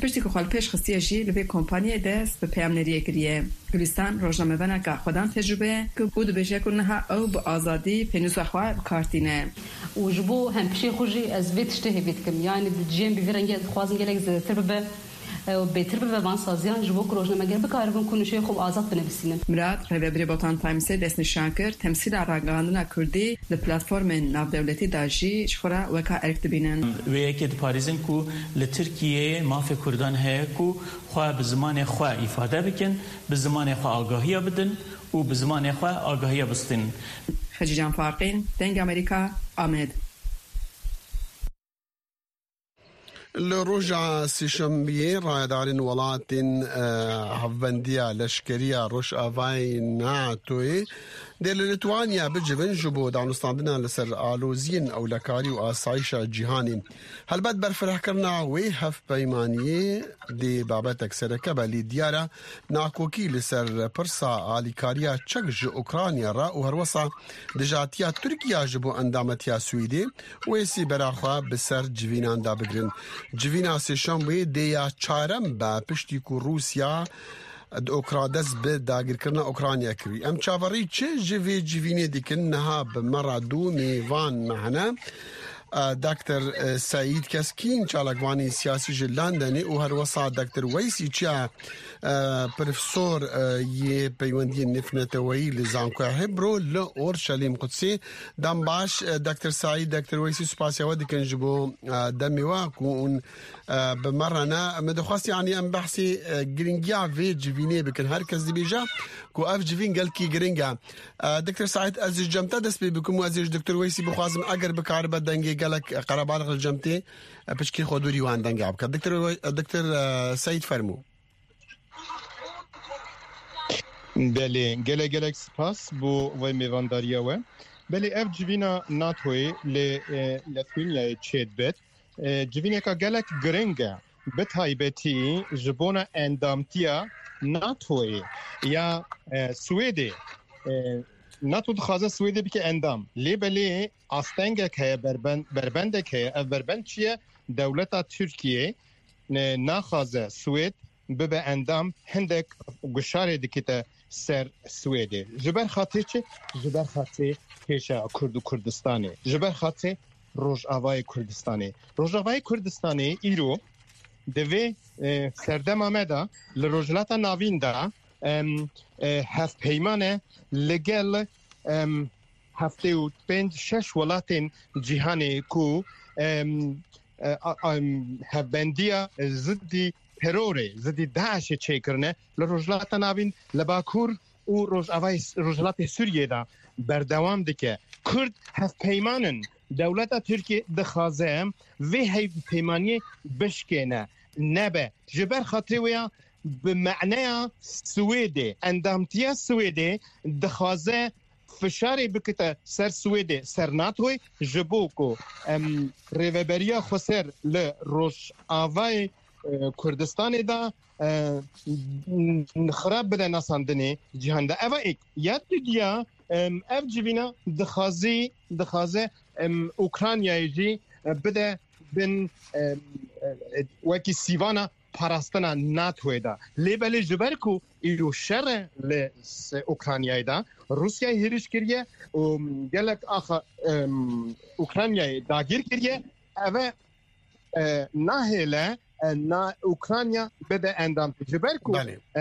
پشتی که خال پیش خستی جی لبی کمپانی دست به پیام نریه کریه گلستان روزنامه بنا که خودم تجربه که بود بشه کنها او با آزادی پنوس خواه کارتینه وجبو هم بشي خوجي از فيت اشتهي بيتكم يعني بتجيم بفيرنجا خوازن جالك تربه بتربه وان سازیان جبو روزنامه گر بکاربون کنه شوی خوب آزاد بنویسین مراد ریبری بوتان تایمز دست نشان کرد تمثیل راگاندنا کردی ل پلتفرم ناو دولتی داجی شخورا وکا ارکتبینن و یکی پاریزن کو ل ترکیه مافی کردان هه کو خو به زمان خو ifade بکن به زمان خو آگاهی بدن و به زمان خو آگاهی بستن خجیجان فارقین دنگ امریکا آمد لروجا سيشمبيه رايدارين ولاتين هفبنديا لشكريا روش افاي ناتوي دل ليتوانيا بجبن جبو دانستاندنا لسر آلوزين او لكاري وآسايشا جيهاني هل بد برفرح كرنا ويهف بيمانيه دي بابتك سركبه لديارة ناكوكي لسر برسا آليكاريا تشكج اوكرانيا را وهروسا دجاتيا تركيا جبو اندامتيا سويدي ويسي براخوا بسر جوينان دا بگرن جوینا سیشنبه دیا چارم با پشتی کو روسیا اوکرادس به داگیر کرنا اوکرانیا کری ام چاوری چه جوینه دیکن نها بمرا دو میوان معنا دکتر سعید کسکین چالکوانی سیاسی جلندنی و هر وسا دکتر ویسی چا پروفسور یه پیوندی نفنتوی لزانکو هبرو لأورشلیم قدسی دم باش دکتر سعید دکتر ویسی سپاسیا ودی کنجبو دمیوا کون بمرنا مدخواست يعني ام بحثي جرينجا في جويني بكن هركز دي بيجا كو اف جوين قال كي جرينجا دكتور سعيد ازج جمتا دس بكم وازج دكتور ويسي بخوازم اگر بكاربه دنگي قالك قرابالغ الجمتي بشكي خودوري وان دنگي عبك دكتور سعيد فرمو بله گلک سپاس بو وی میوانداریا و بله اف جوینا ناتوی لثوینیا چید بت جوینیا که گلک گرنگه بتایبتی جبونا اندامتیا ناتوی یا سویدی ناتو دخوازه سویدی بکه اندام لی بله آستنگه که بربنده که بربند چیه دولتا ترکیه ناخوازه سوید به اندام هندک گشاره دکیت سر سویده جبر خاطر چه؟ جبر خاطر پیشا کردستانی جبر خاطر روجاوای کردستانی روجاوای کردستانی ایرو دوی سردم آمده لروجلاتا ناوین دا هفت پیمانه لگل هفته و 5-6 ولاتین جهانی کو هفبندیا زدی تروره زدی داعش چه کرنه لروجلات ناوین لباکور و روجلات سوریه دا بردوام دکه کرد هف پیمانن دولت ترکیه دخوازم و هف پیمانی بشکنه نبه جبر خاطر ویا بمعنى سويدي اندامتيا سويدي دخوازه فشاری بکته سر سویده سر ناتوی جبوکو ریوبریا خسر لروش آوای کردستان دا خراب بده ناساندنی جهان دا اوه ایک یاد دیگه اف جوینا دخوازه اوکرانیای جی بده بین وکی سیوانا پاراستنا ناتوی دا لیبلی جبرکو ایرو شر اوکرانیای دا روسیا هیرش کریه و گلک آخه اوکرانیای داگیر کریه اوه نهیله نا اوکرانیا بده اندام جبرکو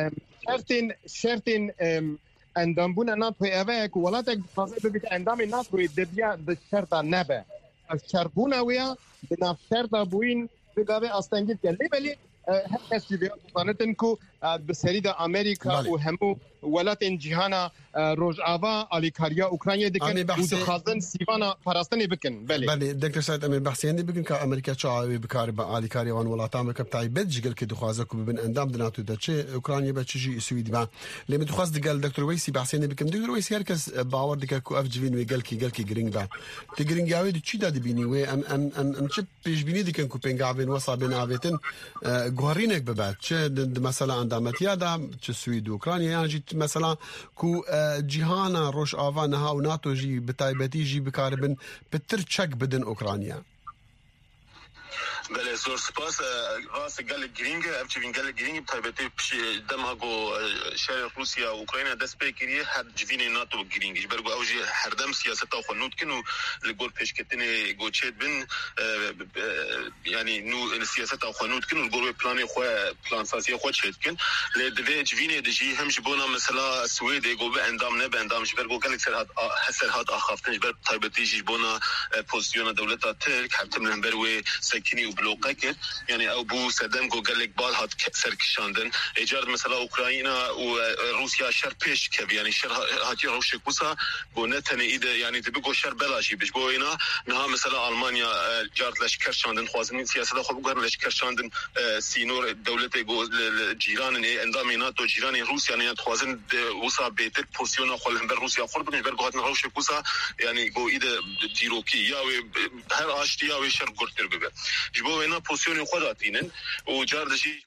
شرطین اندام بونه ناتوی اوه که ولاتک فازه ببیت اندام ناتوی دبیا ده شرطا نبه شرطونه ویا به ناف شرطا بوین بگاوه استنگید که لیبلی هر کسی بیاد بانتن کو بسری دا امریکا و همو ولات جهانا روجاوا آلیکاریا اوکراینیا دکن و دخوازن سیوانا پاراستنی بکن بله دکتر سعید امیر بحثی بکن که امریکا چاوی بکار با آلیکاریا وان ولات امریکا بتاعی بدجگل که دخوازه کو ببین اندام دناتو دا چه اوکراینیا با چه سوید با لیمت دخواز دگل دکتر ویسی بحثی بکن دکتر ویسی هر کس باور دکه کو اف جوین و گل کی گرینگ با تگرینگ یاوی چی دادی بینی و ام چه پیش بینی دکن کو پنگاوین وصا بناویتن گوهرینک ببعد چه مثلا اندامتیا دا چه سوید اوکراینیا یعنی مثلا کو جهانا روش آوان ها و ناتو جی بتایبتی جی بکاربن بتر چک بدن اوکراینیا بله زور سپاس راست گل گرینگ افچوین گل گرینگ تایبتی دما گو شهر روسیا اوکراین دست بگیری هر جوین ناتو گرینگش برگو اوجی هر دم سیاست او خنود کنو لگور پیشکتن گوچید بن یعنی نو سیاست او خنود کنو لگور پلان خو پلان سازی خو چید کن لدوی جوین دجی هم جبونا مثلا سوئد گو به اندام نه به اندام برگو گل سرحد اخافتن بر تایبتی جبونا پوزیشن دولت ترک حتی من بروی سکنی و بلوقه کرد یعنی او بو صدم گو گلک بال هات سرکشاندن ایجاد مثلا اوکراین و روسیا شر پیش که یعنی شر هاتی روش کوسا گو نتنه ایده یعنی تبگو شر بلاشی بش بو اینا نه مثلا آلمانیا جارد لشکر شاندن خوازن سیاست خو بگن لشکر شاندن سینور دولت گو جیران اندام ناتو جیران روسیا نه خوازن وسا بهتر پوزیشن خو بر روسیا خورد بن بر گو روش کوسا یعنی گو ایده دیروکی یا هر آشتیا و شر گرتر بگه جبو اینا پوزیشن خوداتینن و جاردشی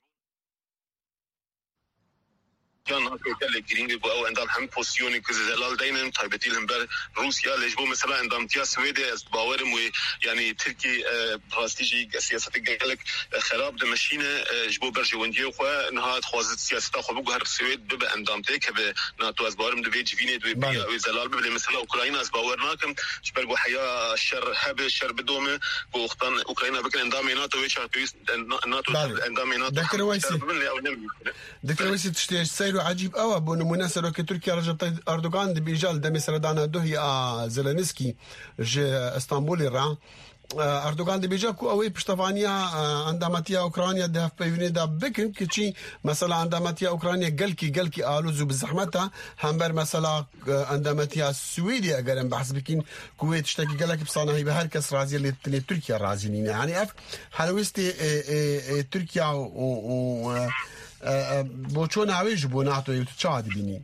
كان هكا جرينج بو او عندهم هم بوزيشن كزلال دايما تايبتي لهم بر روسيا لجبو مثلا عندهم تيا سويدي از باورم يعني تركي براستيجي سياسه قالك خراب دمشينه جبو برجوندي خو نهاد خوازت سياسه خو بو هر سويد بب عندهم تك به ناتو از باورم دبي جفيني دبي زلال بب مثلا اوكرانيا از باورناكم جبرغو حيا الشر هب الشر بدومه بو اختان اوكرانيا بكن عندهم ناتو ويشارتويس ناتو عندهم ناتو دكتور ويسي تشتي عجيب قوي بنمونه سروك تركيا رجب اردوغان دبيجال دمي سردانا دوهي زيلينسكي ج اسطنبول الرا اردوغان دبيجا كو اوي بشتفانيا عندماتيا اوكرانيا ده بيفني ده بكن كشي مثلا عندماتيا اوكرانيا قلكي الوزو بزحمتها همبر مثلا عندماتيا سويديا قرن بحث بكين كويت تشتكي قالك بصانه به هر كس رازي اللي تركيا رازيين يعني اف حلوستي تركيا و بوچون عويج بو ناتو يتشاد بيني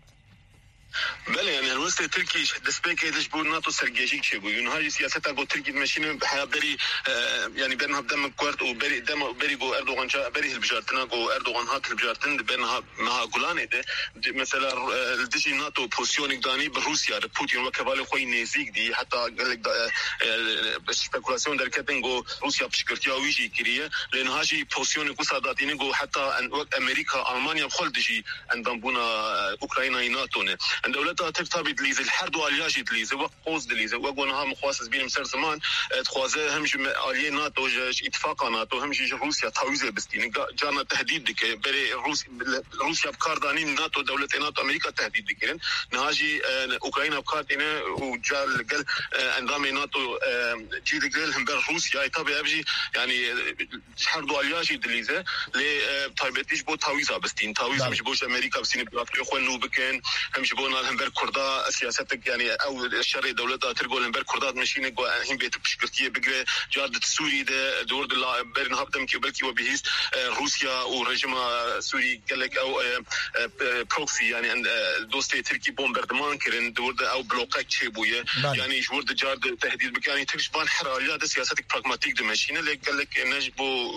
بله يعني الوسط التركي دسبيك ايش بو ناتو سرجيجيك شي بو هاي سياستها جو تركي ماشين بحياه بري يعني بينها بدم كورت وبري دم بري جو اردوغان جا بري البجارتنا جو اردوغان هات البجارتن بينها مع جولان ده مثلا الدجي ناتو بوزيشن داني بروسيا بوتين وكبالي خوي نيزيك دي حتى قال لك سبيكولاسيون دركتن جو روسيا بشكرتيا ويجي كريه لان هاجي بوزيشن جو صاداتين جو حتى امريكا المانيا بخل دجي عندهم بونا اوكرانيا ناتو دولتها ترتبط دليز الحرد والياجي دليز وقوز دليز وقونها مخواصص بين مسار زمان تخوازه همش آلية ناتو اتفاق ناتو همش روسيا تعويزه بستين جانا تهديد دك بري روسيا بكارداني ناتو دولة ناتو أمريكا تهديد دكين نهاجي أوكرانيا بكاردينه وجال قال أنظام ناتو جيد قال هم بر روسيا يتابع أبجي يعني حرد والياجي دليزه لطيبتيش بو تعويزه بستين تعويزه مش بوش أمريكا بستين بلاطيو خوانو بكين همش بونا الهمبر كردا سياستك يعني او الشرع دولتها ترجول الهمبر كردات ماشيين هم بيت بشكرتيه بقرا جاده السوري ده دور دلا بين هبدم كي بلكي وبهيس روسيا ورجم سوري قال لك او بروكسي يعني دوستي تركي بومبردمان كرن دور او بلوكات شيبويه يعني جور جارد تهديد بكاني تكشفان حراريه ده سياستك براغماتيك ده ماشيين اللي قال لك نجبو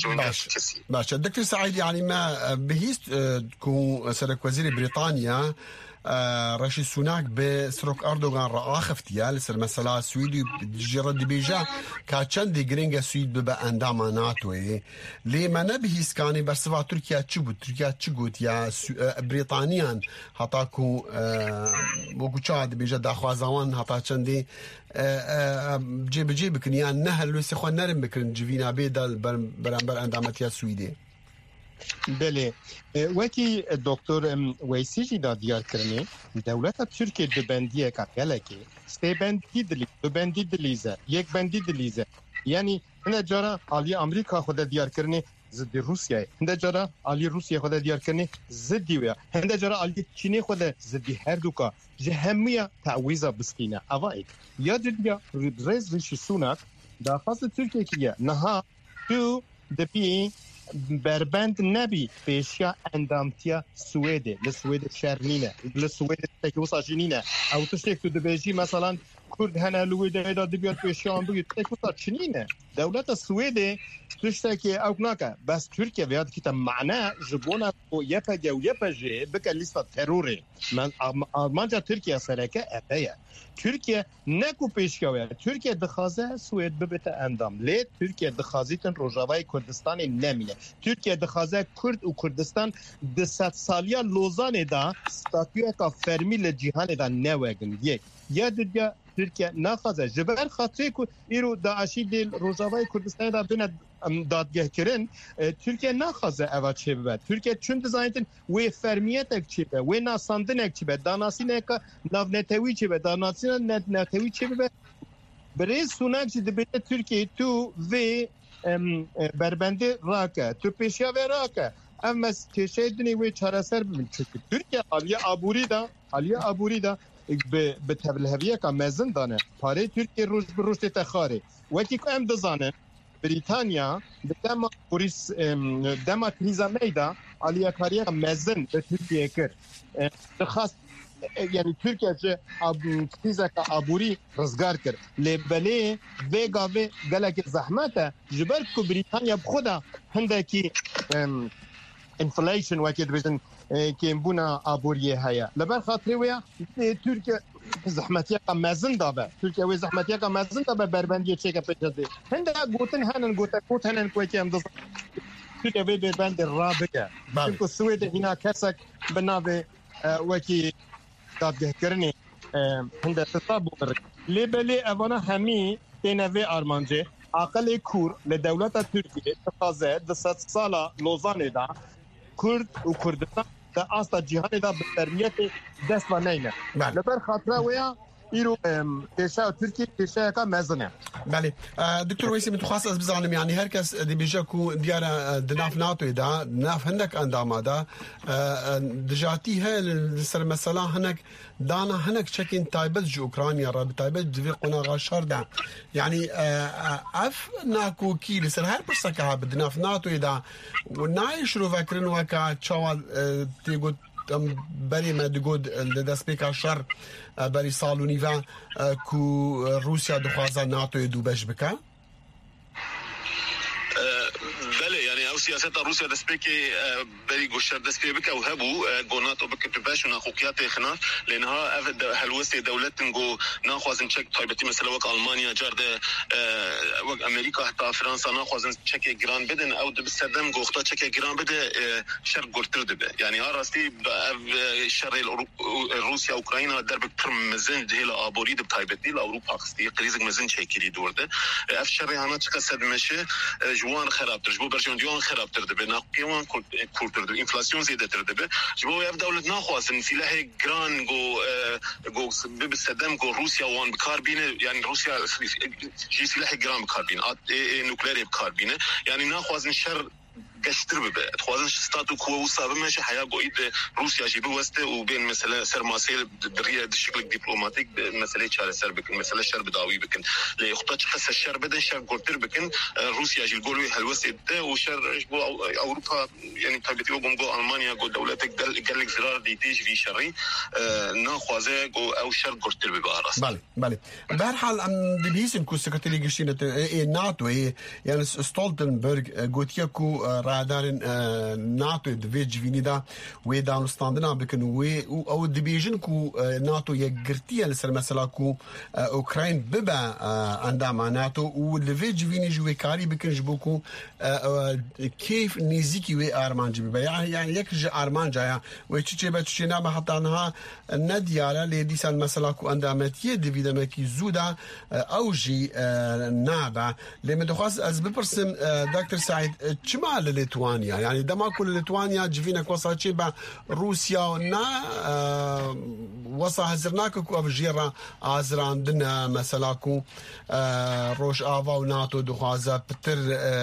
باش دكتور سعيد يعني ما بهيست تكون سرك وزير بريطانيا رشيد سوناك بسروك أردوغان رأخ افتيال سر مثلا سويدي جرد بيجا كاتشان جرينجا سويد ببا انداما ناتوي ليه ما نبهيس كاني برسفا تركيا تشبوت يا بريطانيان هتاكو بوكو تشاد بيجا داخوازوان هتا چندي جيب كنيان نهل ويسي خوان نرم بكرن جيفينا بيدال برانبر اندامتيا سويدي بله وکی دکتر ویسیجی دا دیار کرنه دولت ترکیه دبندیه که گلکی سه بندی دلیزه یک بندی دلیزه یعنی هنده جارا آلی امریکا خود دیار کرنه ضد روسیه هنده جارا آلی روسیه خود دیار کرنه ضد ویا هنده جارا آلی چینی خود ضد هر دوکا جهمیه تعویزه بسکینه اوائک یا جدیا رز ریشی سونک دا خاص ترکیه کیه نها تو دپی بربند نبي بيشيا اندامتيا سويدي لسويد شرنينه لسويد تكوسا جنينه او تشتك تدبيجي مثلا كرد هنا لويدا دا دبيات بيشيان بيت تكوسا شنينه دولت السويد تشتكي او هناك بس تركيا في هذا الكتاب معناه جبونا يبقى ويبقى بك لسه تروري من مانجا تركيا سركه ابيا تركيا نكو بيشكويا تركيا دخازه سويد ببتا اندام ليه تركيا دخازيتن روجاواي كردستان نميه تركيا دخازه كرد وكردستان د 100 سالیا لوزان دا ستاتيو کا فرمي لجهان دا نوغن یک یا دنیا ترکیه نخوازه جبر خاطری که ایرو داعشی دیل روجاوای کردستان دا بین دادگاه کرن ترکیه نخوازه اول چه ببید ترکیه چون دزاینتن وی فرمیت اک چه ببید وی ناساندن اک چه ببید داناسین اک نونتوی چه ببید داناسین نتوی چه ببید بریز سونک چه دبیده ترکیه تو وی بربنده راکه تو پیشیا وی راکه اما تشه دنی وی چاره سر ببین چکه ترکیه عالیه ابوری دا به تبلهویه که مزن دانه پاره ترکیه روش تخاره وقتی که ام دزانه بریتانیا به دما کریزا میدا علیه کاریه که مزن به ترکیه کرد دخواست یعنی ترکیه چه کریزا که عبوری رزگار کرد لیبله ویگا وی گلک زحمته جبر که بریتانیا بخودا هندکی انفلیشن وقتی دویزن که بونا عبوریه هیا لبر خاطری ویا ترکیه زحمتیه که مزن دابه ترکیه وی زحمتیه که مزن دابه بربندیه چه که پیچده هنده گوتن هنن کوی که هم دزن ترکیه وی بربند را بگه ترکیه سوید اینا کسک بناوه وکی دادگه کرنی هنده تصاب بورد لیبلی اوانا همی تینوی آرمانجه عقل کور لدولت ترکیه تقاضه ده 100 سالا لوزانه دا کرد و کردستان دا آستا جهان دا بطرمیت دست و نینه لبر خاطره ویا ایرو کشا ترکی کشا که مزنه بله دکتر ویسی متخصص از بزانم یعنی هر کس دی بیجا کو دیاره دناف ناتو دا ناف هندک اندامه دا دجاتی ها سر مثلا هنک دانا هنک چکین تایبت جو اوکرانیا را بتایبت دوی قناغا شر دا یعنی اف ناکو کی لسر هر برسا که ها بدناف ناتو دا و نایش رو فکرن وکا چاوال تیگو بری ما دگود لدست بیکا شر بری سالو نیوان کو روسیا دخوازا ناتو دو بش بکا بله يعني او سياسات روسيا دسبيكي بري غشر دسبي بك او هبو غوناتو بك باش ناخوقيات خنا لانها هلوسي دولتن جو ناخوازن تشيك طيبتي مثلا وك المانيا جارد وك امريكا حتى فرنسا ناخوازن تشيك جران بدن او بسدم غوختا تشيك جران بده شر غورتر دبه يعني راستي شر روسيا اوكرانيا درب مزن دهل ابوريد بطيبتي لاوروبا خستي قريزك مزن تشيكري دورده اف شر هانا تقصد مشي جوان خراب ترجبو برجون ديون خراب ترده به ناقيوان كورتر انفلاسيون زياده ترده به جبو يف دولت ناخوازن سلاح جران جو بسدم جو روسيا وان بكاربينه يعني روسيا جي سلاح جران بكاربين نوكلير بكاربينه يعني ناخوازن شر قشتر ببه تخوازن ستاتو كو وصابه ماشي حياه قويد روسيا جيب وسته وبين مثلا سرماسيل بريه بشكل دبلوماتيك مساله چاره سر بكن مساله شر بداوي بكن ليخطط قص الشر بدن شر قرتر بكن روسيا جي الجولوي هلوسه وشر اوروبا يعني تبتي وقمقو المانيا قو دولتك قال لك زرار دي تيجي شري ناخوازه او شر قرتر بباراس بله بهرحال ام دبيسن كو سكرتيري جشينه ناتو يعني ستولتنبرغ قوتيكو رادارن ناتو دفيج فينيدا ويدان ستاندنا بكن وي او دبيجن كو ناتو يغرتيا لسر مثلا كو اوكراين ببا عندما ناتو ودفيج فيني جوي كاري بكن جبوكو كيف نيزيكي وي ارمانجي ببا يعني يكج ارمانجا ويتشي باتشينا ما حتى انها نديالا لديسان مثلا كو اندامتيه دفيدا ماكي زودا اوجي نابا لما دخواس از بپرسم دكتور سعيد چما ليتوانيا يعني دما كل ليتوانيا جفينا كوساتشي با روسيا نا وصا هزرناك كو افجيرا ازراندنا مثلا كو روش افا وناتو دخوازا بتر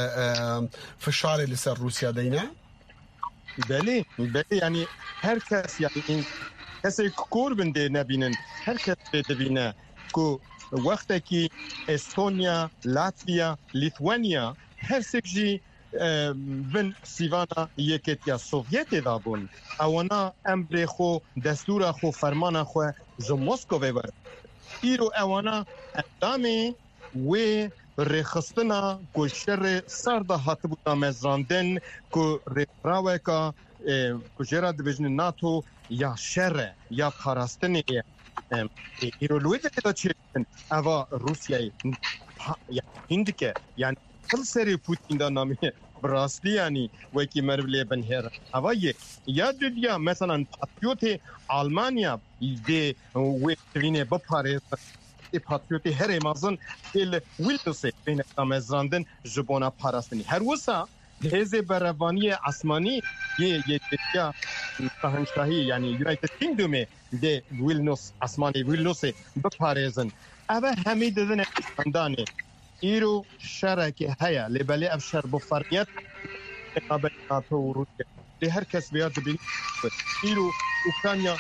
فشاري لسر روسيا دينا بلي يعني هر كاس يعني كسي كور بندي نبينن هر كاس دبينا كو وقتكي استونيا لاتفيا ليتوانيا هر سكجي بن سیوانا یکتیا سوویت دابون اوانا امر خو دستور خو فرمان خو ز مسکو بر ایرو اوانا اقدامی و رخصتنا کو شر سرد هاتبو مزراندن کو رفراوکا کو جرا دیوژن ناتو یا شر یا پاراستنی ایرولوی دا چیتن اوا روسیا یا هندکه یعنی کل سری پوتین دا نامی براستی یعنی وکی مربلی بنهر اوا یک یا دنیا مثلا پاتریوت آلمانیا دی وینه بپاره پاتریوتی هر مازن ال ویلتوسه بین امزراندن جبونا پاراستنی هر وسا هز بروانی آسمانی یه دنیا شاهنشاهی یعنی یونایتد کینگدوم دی ویلنوس آسمانی ویلنوس بپارهزن اما همه دادن اندانه ایرو شرکه هیا لبلی افشار بفرمیت قابل ناتو و روسیه لی هر کس بیاد ببینید ایرو اوکراینیا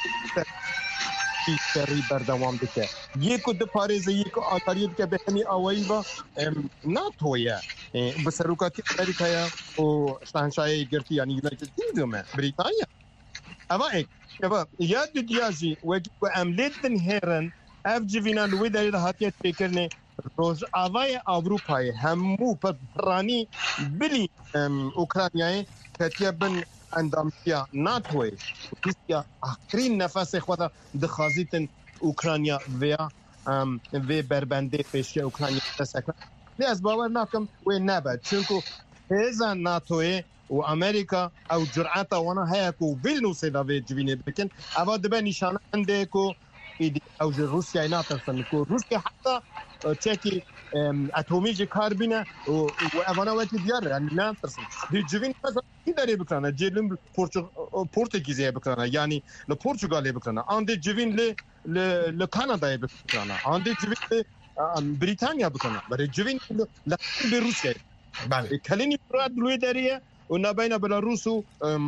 سری بردوام بکه یکو دو پاریزه یکو آتاریت که بهنی آوایی با ناتویه بسروکاتی امریکایا و شاهنشاهی گرتی یعنی یونایتد کینگدوم بریتانیا اما ایک یاد دیازی و عملیت دن هیرن اف جوینا لوی داری ده هاتیت فکرنه روز آوای اوروپای همو پرانی بلی اوکراینیای کتیه بن اندامتیا ناتوی روسیا آخرین نفس خود دخازیتن اوکراینیا و بربنده پیشی اوکراینیا تسکن لی از باور ناکم و نبود چونکو هزا ناتوی و امریکا او جرعتا وانا هیا کو ویلنوس دا وی جوینه بکن اوا دبه نشانه انده کو او روسیا ناترسن کو روسیا حتی چکی اتمی جی کار بینه و اوانا وقتی دیاره یعنی ناترسن دی جوین مثلا کی داری بکنه جلیم پورتوگیزی بکنه یعنی ل پرتغالی بکنه آن دی جوین ل کانادا بکنه آن دی جوین ل بریتانیا بکنه برای جوین ل روسیا بله کالینینگراد لوی داریه و نبین بلاروس و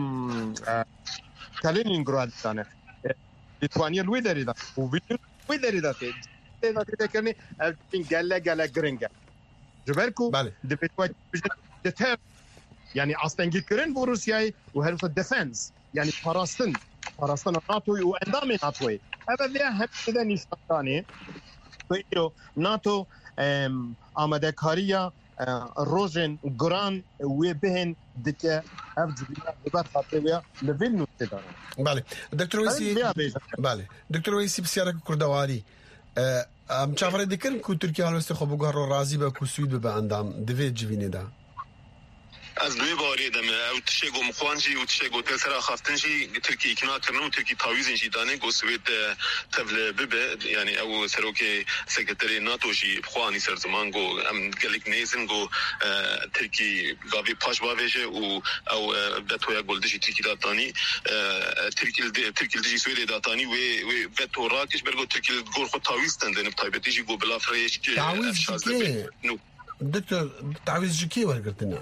کالینینگراد دانه لیتوانیا لوی داری دا و ویلنیوس لوی داری دا تکنی این گله گرنگه جبرکو دبیتوای دتر یعنی آستنگی کرن با روسیای و هر وقت دفنس یعنی پاراستن ناتوی و اندام ناتوی اما ویا همه نشانه تو ناتو آماده کاریا روزن گران و بهن دکه افجویا ببر خاطریا لویلنوس داره بله دکتر ویسی بله دکتر ویسی بسیار کردواری ام چافره دکن کو ترکیه هلوست خو بگه رو راضی به کو سوید به اندام دوید جوینه دا از دوی باری دم او تشگو مخوانجی و تشگو تسرا خافتنجی ترکی اکنا کرنو ترکی تاویزنجی دانه گو سوید تبل ببه یعنی او سروک سکرتری ناتو جی خوانی سر زمان گو ام گلیک نیزن گو ترکی گاوی پاش باویجه او بتویا گلدشی ترکی داتانی ترکی دجی سوید داتانی و بتو راکش برگو ترکی گور خو تاویزتن دنه تایبتیجی گو بلا فریش که افشاز لبه دکتر تعویز جکی ورگرتنا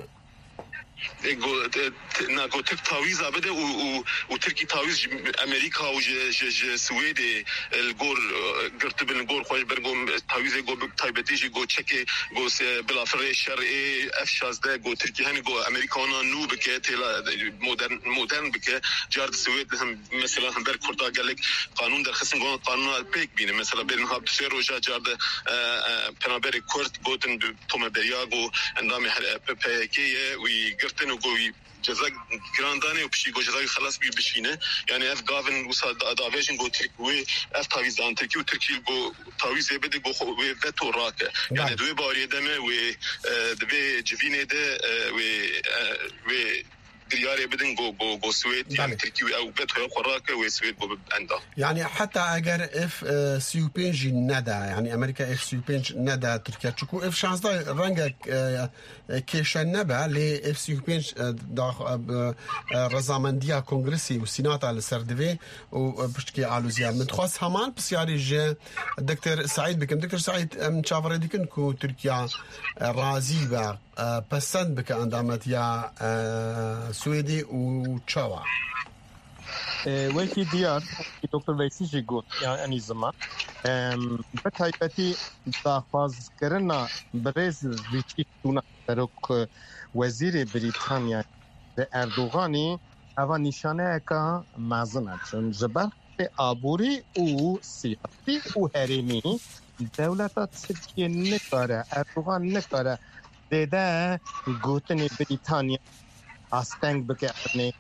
نگو ترک تاویز آبده و ترکی تاویز امریکا و سوید الگور گرتبن گور خوش برگم تاویز گو تایبتیجی گو چکه گو بلافر شرعی F-16 گو ترکی همی گو امریکانا نو بکه تلا مدرن بکه جارد سوید هم مثلا هم بر کردا گلک قانون در خصم گو قانون پیک بینه مثلا برین ها بسه روژا جارد پنابر کرد گوتن توم بریا گو اندام پیکیه وی تنو گوی جزا گراندانه و پشی گو جزای خلاص بی بشینه یعنی اف گاون وسا داویجن گو ترکی اف تاویز دان ترکی و ترکی گو تاویز بده گو خو وتو راکه یعنی دوی باری دمه و دوی جوینه ده و دیاری بدن گو سوید یعنی ترکی او بتو خوراکه و سوید گو اندا يعني حتى اگر اف 35 ندا يعني امريكا اف 35 ندا تركيا تشكو اف 16 رنگا كيشن نبا ل اف 35 رزامنديا كونغرسي وسيناتا السردفي وبشكي علوزيا من خاص همان بسياري جي دكتور سعيد بكم دكتور سعيد مشافر ديكن كو تركيا راضي با پسند بك اندامت يا سويدي وتشاوا وکی دیار دکتر ویسی گفت یعنی زمان بتایبتی داخواز کردن برز ویچی تونا سرک وزیر بریتانیا به اردوغانی اول نشانه که مزنه چون جبر عبوری و سیاسی و هرمی دولت ترکیه نکاره اردوغان نکاره دیده گوتن بریتانیا استنگ بکرنه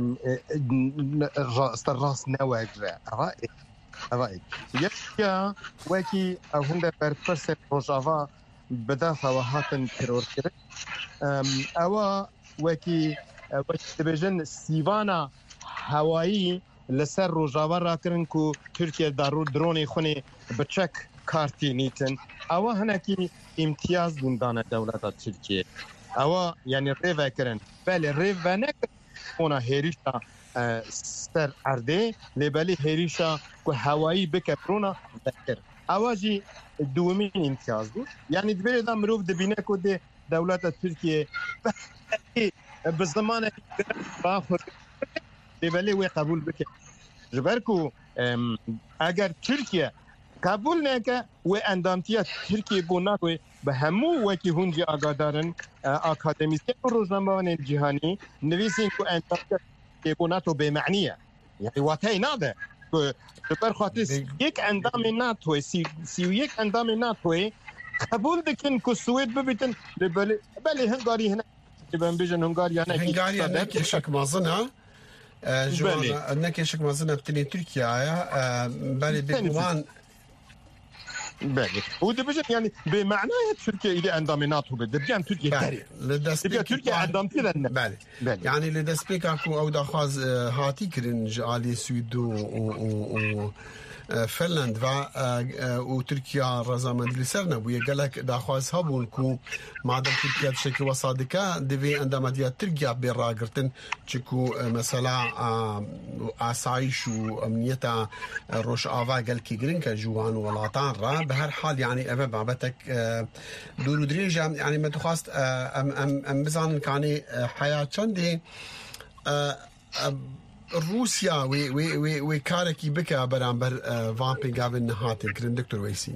راست نواجه رأي يكيا وكي هندا برفرس روجافا بدا فواهات ترور كده أو وكي تبجن سيفانا هوائي لسر روجافا راكرن كو تركيا دارو دروني خوني بتشك كارتي نيتن أو هناكي امتياز بندان دولة تركيا أو يعني ريفا كرن بل ريفا نكر هنا هيريشا سر عرده لبالي هيريشا كو هوائي بكبرونا ذكر أواجي دومين امتياز دو يعني دبير دا مروف دبينه كو دي دولة تركيا بالزمان باخر لبالي وي قبول بك جبركو اگر تركيا قبول نکه و اندامتیت ترکیه بوناوی به همو وکی هنجی آگادارن اکادمیسیون روزنامه‌نامه جهانی نویسین که اندامتیت بوناتو به معنیه یعنی واقعی نده که بر خاطر یک اندام ناتو 31 اندام ناتو قبول دکن که سوئد ببیتن بله هنگاری هنا بهم بيجن هنغاريا هنغاريا شك مازنها جوان نكشك مازنها بتني تركيا بالي بيغوان بالي ودبجن يعني بمعنى تركيا إذا انداميناتو بدبجان تركيا تاري لدسبيك تركيا اندامتي لنا بالي يعني لدسبيك اكو او داخواز هاتي كرنج علي سويدو و فنلند و تركيا رزامند لسرنا ويا قالك داخواز هابون كو معدم تركيا بشكل وصادقة دبي عندما ديات تركيا براغرتن تشكو مثلا عسايش وامنيتا روش آفا قال كي جرينكا جوان ولاتان را بهر حال يعني أبا بابتك دورو دريجة يعني ما تخواست أم بزان كاني حياة چندي روسيا وي كاركي بكا برامبر فامبي قابل نهاتن كرن دكتور ويسي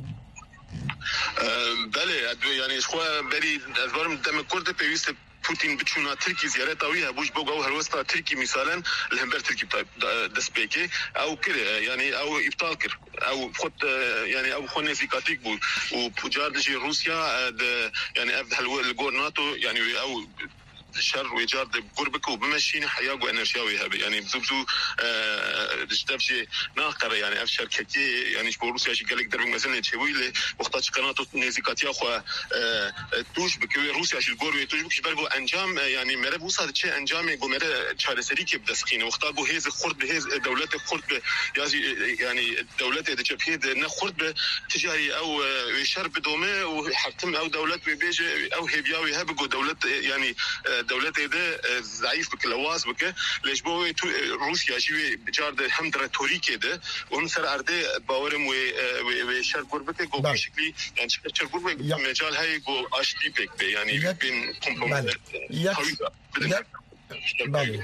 بله يعني شخوا بري ازبارم دم كرد بيوست بوتين بتشونا تركي زيارات اويها بوش بوغو هلوستا تركي مثلا الهمبر تركي دسبيكي او كده يعني او ابطال كر او خد يعني او خوني في كاتيك بو وبجار دجي روسيا يعني افضل الجور ناتو يعني او شر ويجار بقربك وبمشيني حياة انرجياوي هبه يعني بزبزو دجدبجي ناقر يعني اف شركتي يعني شبو روسيا شي قالك درب مثلا تشوي لي وقت قناتو نيزيكاتيا خو توش بكوي روسيا شي الجور توش بكش برغو انجام يعني مرب وصل شي انجام جو مره تشارسري كي بدسخينه وقت جو هيز خرد هيز دولت خرد يعني دولت دجبهيد نخرد تجاري او شر بدومه وحكم او دولت بيجي او هيبياوي هبغو دولت يعني دولته ده ضعيف بكلواز بك ليش بو روسيا شي بجارد هم ريتوريكي ده وهم سر ارده باورم و شر قربته جو بشكل يعني شر قربه مجال هاي جو اشتي بك يعني بين كومبوننت بالي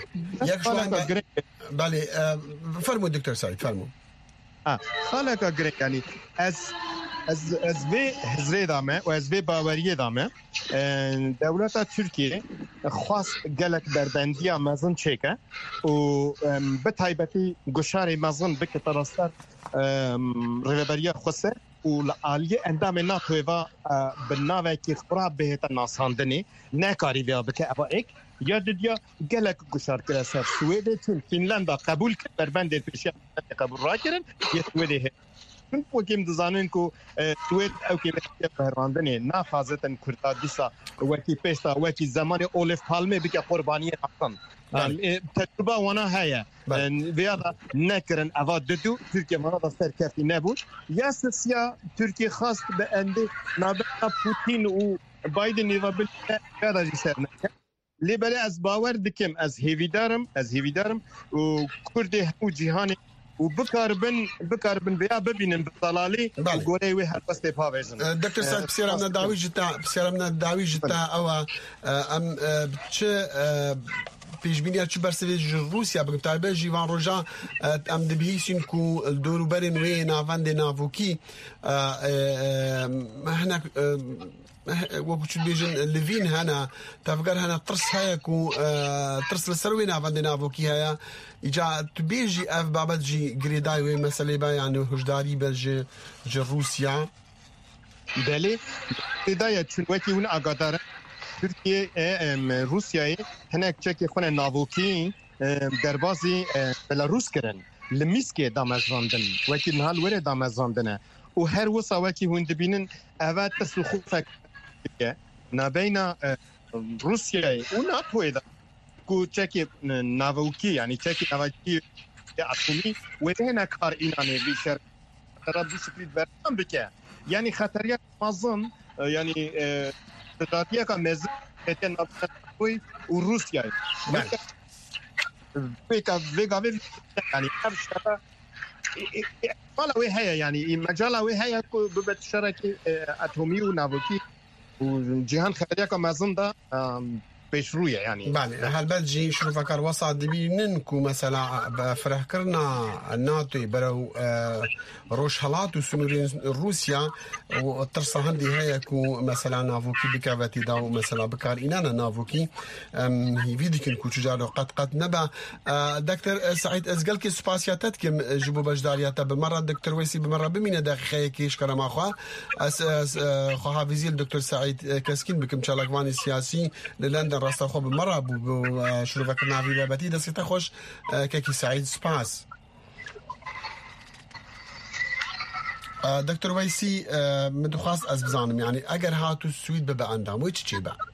بالي فرمو دكتور سعيد فرمو خالك اگرek يعني از به حزب دامه و از به باوری دامه دولت ترکیه خواست گلک بربندی مزن چکه و به تایبتی گشار مزن به کتراستر رهبری خاصه و عالیه اندام ناتو و بناوی که خراب به تناساندنی نکاری بیا بکه ابا ایک یاد دیا گلک گشار کرده سر سوئد چون فنلند قبول کرد بربند پیشی قبول را کردن یه سوئد وكيم دزانين كو سويد او كي بهراندني نافازتن كردا ديسا وكي بيستا وكي زمان اوليف بالمي بك قربانيه اصلا تجربه وانا هيا بياضا نكرن افاد دو تركيا مناطق سركفتي نبود ياسسيا تركيا خاص باندي نابا بوتين وبايدن يفابل هذا جسرنا لي بلا از باور دكم از هيفيدارم وكردي هو جهاني وبكاربن بيا ببينن بالطلالي وقولي وي هالقصه بافيزن دكتور سعد بسيرمنا داوي جتا او ام بتش پیشبینی چه برسه روسیا بگم طالبه جیوان روزا ام دبیسین کو دورو برین وی نافند نافوکی هنا وقت بيجن لفين هنا تفكر هنا ترس هايكو ترس لسروي نافند نافوكي هيا إجا تبيجي أف بابتجي قريداي مثلا با يعني هجداري بلج روسيا بله بداية شنوكي هنا أقدر تركيا روسيا هناك تشكي خونا نافوكي دربازي بلاروس كرن لميسكي دامزاندن وكي نهال وري دامزاندن وهر وصا وكي هون دبينن أفات تسلخوفك نبين روسيا وناتو إذا كو تشكي نافوكي يعني تشكي نافوكي أتومي وهنا كار إيراني بيشر ترى بيسكريت برام بكا يعني خطرية مازن يعني تجارتية كمزن تنافوي وروسيا فيكا يعني أبشرة مالا وهي يعني مجالا وهي ببت شركة أتومي ونافوكي وجهان خطرية كمزن ده بيشروية يعني بالي هل بتجي شنو فكر وصل دبيننكو مثلا بفرح كرنا الناتو برو روش هلات وسنورين روسيا وترصى هندي هيكو مثلا نافوكي بكافاتي داو مثلا بكار إنانا نافوكي هي فيديك نكو تجارو قد نبا دكتور سعيد أزقلكي سباسياتات كم جبو بجدارياتا بمرة دكتور ويسي بمرة بمينة داخل كيش كرم أخوة خوها فيزيل دكتور سعيد كسكين بكم شالكواني سياسي للندن راستا خو بمرة بو شنو فكرنا في بابتي دسي تخوش كاكي سعيد سباس دكتور ويسي مدخواست از بزانم يعني اگر هاتو سويد ببا اندام ويش چي با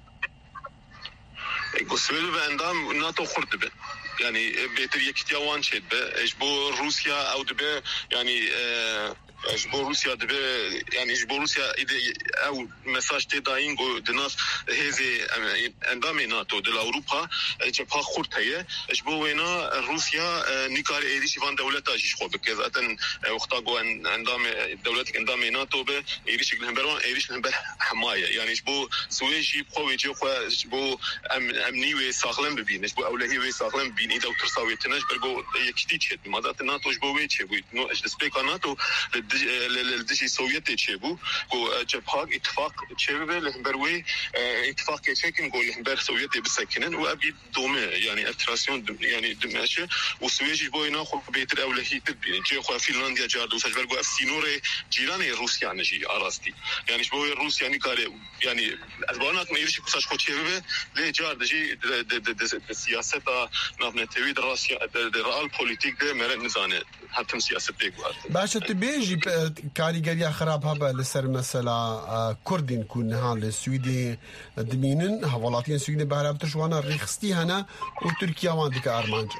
سويد ببا اندام ناتو خورد به يعني بيتر يكتياوان شد به اجبو روسيا او دبه يعني اجبو روسيا دبه يعني اجبو روسيا او مساج تداين جو دناس هذه اندام ناتو دل اوروبا جبهه خورد هي اجبو وينا روسيا نيكار ايديش فان دولتا جيش خو بكذا وقتا جو اندام دولتك اندام ناتو به ايديش الهمبرون ايديش الهمبر حمايه يعني اجبو سويجي خو يجي خو اجبو امني وساغلم ببين اجبو اولهي وساغلم بين ايدا وترساوي تنج برغو يكتي تشد مادات ناتو اجبو ويتشي نو اج سبيكا ناتو للدشي السوفيتي تشيبو كو جبهة اتفاق تشيبه لهمبروي اتفاق كيشكن قول لهمبر سوفيتي بسكنن وابي دومه يعني اتراسيون يعني دماشة وسويجي بوينا خو بيتر اولهي تبين جي خو فنلندا جاردو سجبرغو افسينوري جيراني روسيا نجي اراستي يعني شبوي روسيا يعني كاري يعني البانات ما يريش كوساش خو تشيبه لي جارد جي السياسه نافنتوي دراسيا الرال بوليتيك ده مر نزانه حتى سياسه بيغو باشا تبيجي كاريجريا خراب هبا لسر مثلا كردين كون هان السويدي دمينن هولاتين السويدي بهرب تشوانا ريخستي هنا وتركيا واندك ارمانجا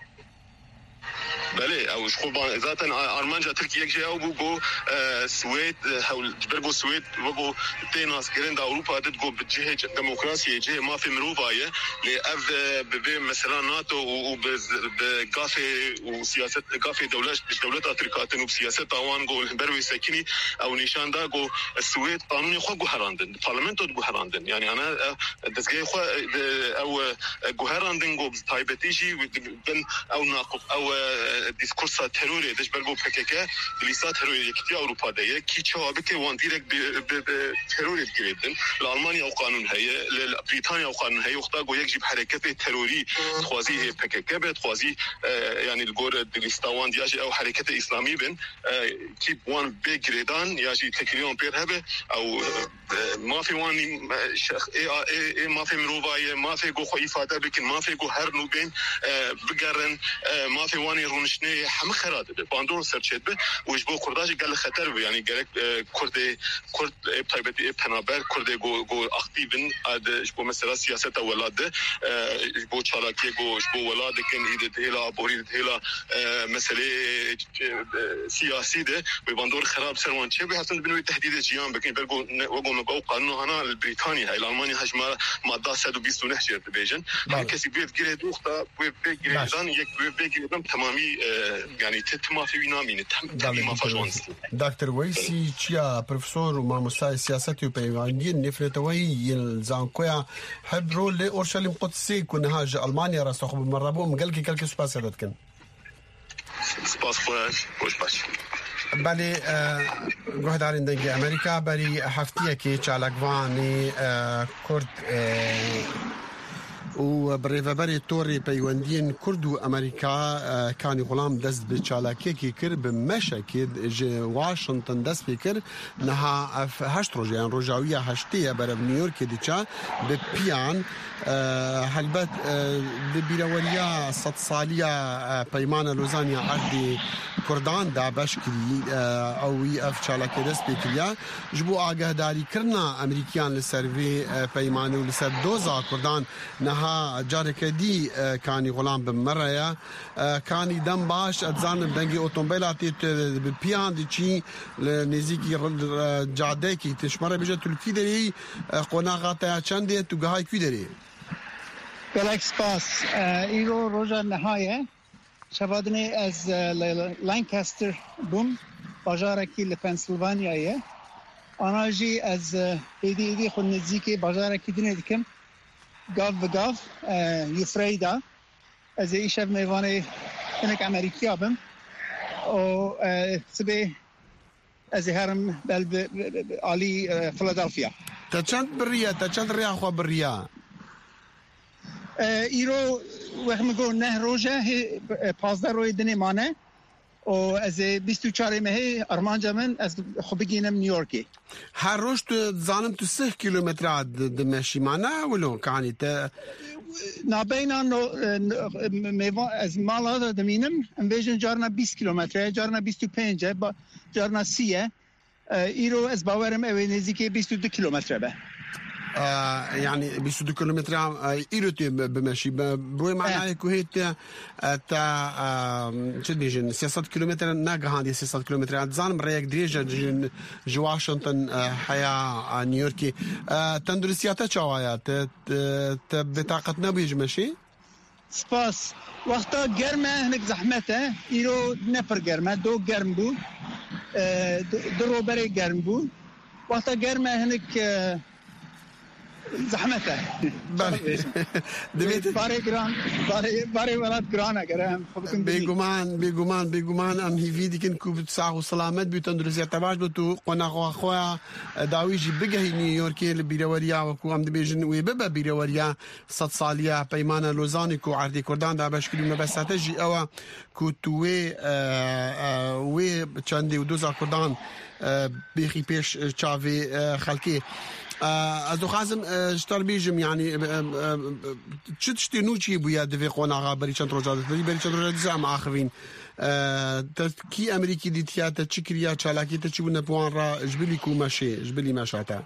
بله او خوبان ذاتا ارمانجا تركيا جاو بو سويد حول برغو سويد وغو تيناس كرند اوروبا دتغو بجهه ديمقراطيه جهه ما في مروفايه لاف ببي مثلا ناتو وبغافي وسياسه غافي دولات افريقيا وسياسه طوان جو البروي سكني او نيشان داغو السويد قانوني خو غهراندن بارلمانتو غهراندن يعني انا دزغي خو او غهراندن جو تايبتيجي بن او ناقب او ديسكورس تيروري دش برغو PKK ليسا تيروري كتي اوروبا ده كي تشابك وان ديريكت تيروري جريدن لالمانيا او قانون هي لبريطانيا او قانون هي وقتا جو يجب حركه تيروري خوازي هي PKK بتخوازي يعني الجور ديستاوان دياجي او حركه اسلامي بن كي وان بيجريدان ياجي تكريون بيرهبه او ما في واني ما في مروفايه ما في جو خيفاده لكن ما في جو هر نوبين بقرن ما في واني رونشني حم خراد باندور سرچت به وجبو كرداج قال خطر يعني قالك كرد طيبتي بنابر كرد جو اكتيفن اد جبو مثلا سياسه اولاد جبو چالاكي جبو ولاد كان ايد هلا بوريد هلا مساله سياسي ده باندور خراب سروان چه به حسن بنوي تهديد جيان بكن برغو وغو مقو قانون هنا البريطانيا هاي المانيا هجمه ماده 129 جرت بيجن كسي بيت جريد وقتا بيجريدان يك بيجريدان تمامي يعني تتما في نامين تم ما فجوانس دكتور ويسي تشيا بروفيسور وماموساي سياسة وبيواندين نفرتوي يلزانكويا حبرو لأورشليم قدسي كنا هاج ألمانيا راسخو بمربو مقلكي كالكي سباس هدتكن سباس خوش باش بالي گوهدارین دنگی امریکا بری هفتیه که چالکوانی کرد و بريفبري توري بيوندين كردو امريكا كان غلام دست بچالاكي كي كر بمشكل واشنطن دست بكر نها هشت روز يعني روجاويه هشتيه بر نيويورك ديچا ببيان هلبت ببيروريا صد صاليه بيمان لوزانيا عهد كردان دا بشكري او اف چالاكي دست بكريا جبو آگاه داري كرنا امريكان لسروي بيمان ولسر دوزا كردان نها جارك دي كاني غلام بمريا كاني دم باش اتزان دنگي اوتومبيلاتي ببيان دي چي نزيكي جادكي تشمره بيجه تلكي دري قناغاتا چنده تو گهای کی دری گلک سپاس ایرو روزا نهایه شبادنی از لانکستر بوم باجارکی لپنسلوانیایه آناجی از ایدی خود نزدیکی باجارکی دینه دکم گاف بگاف یفریدا از ایشب میوانه کنک امریکی آبم و سبه از هرم عالی فیلادلفیا تا چند ریا خواه بریا ایرو وقت میگو نه روزه 15 روی دنی مانه و از 24 ماه ارمانجا من از خوب بگینم نیویورکی هر روز تو زانم تو 3 کیلومتر دمشی مانه ولو کانی تا نابینا از مالا دمینم ام بیشن جارنا 20 کیلومتر جارنا 25 جارنا 30 ایرو از باورم اوی نزدیک 22 کیلومتر به يعني 22 كيلومتر ايروتي بمشي بروي معناها كوهيت تا شديجن 600 كيلومتر ناقه هذه 600 كيلومتر زان ريك دريجه جو واشنطن حياه نيويورك تندرسياتا چوايا ت بطاقتنا بيج ماشي سپاس وقتا گرمه هنك زحمته ايرو نفر گرمه دو گرم بو دو روبري گرم بو وقتا گرمه هنك زحمته باري جران باري ولاد جران اگر خودكم بيگومان ام هيفيدي كن كوب ساعه وسلامت بتندرس يتباش بتو قنا خويا داويجي بگه نيويورك لبيروريا وكو ام بيجن ويبه بيروريا صد صاليه بيمانه لوزاني كو عردي كردان دا بشكل مبسطه او كو توي وي چندي ودوزا كردان بيخي بيش تشافي خلكي از دو خازم اشتر بیجم یعنی چی نوچی بیاد دوی قناعه بری چند روزات بری چند روزات زم آخرین کی امریکی دیتیات چی کریا چالاکی تا چی بونه پوان را جبلی کو مشه جبلی مشاتا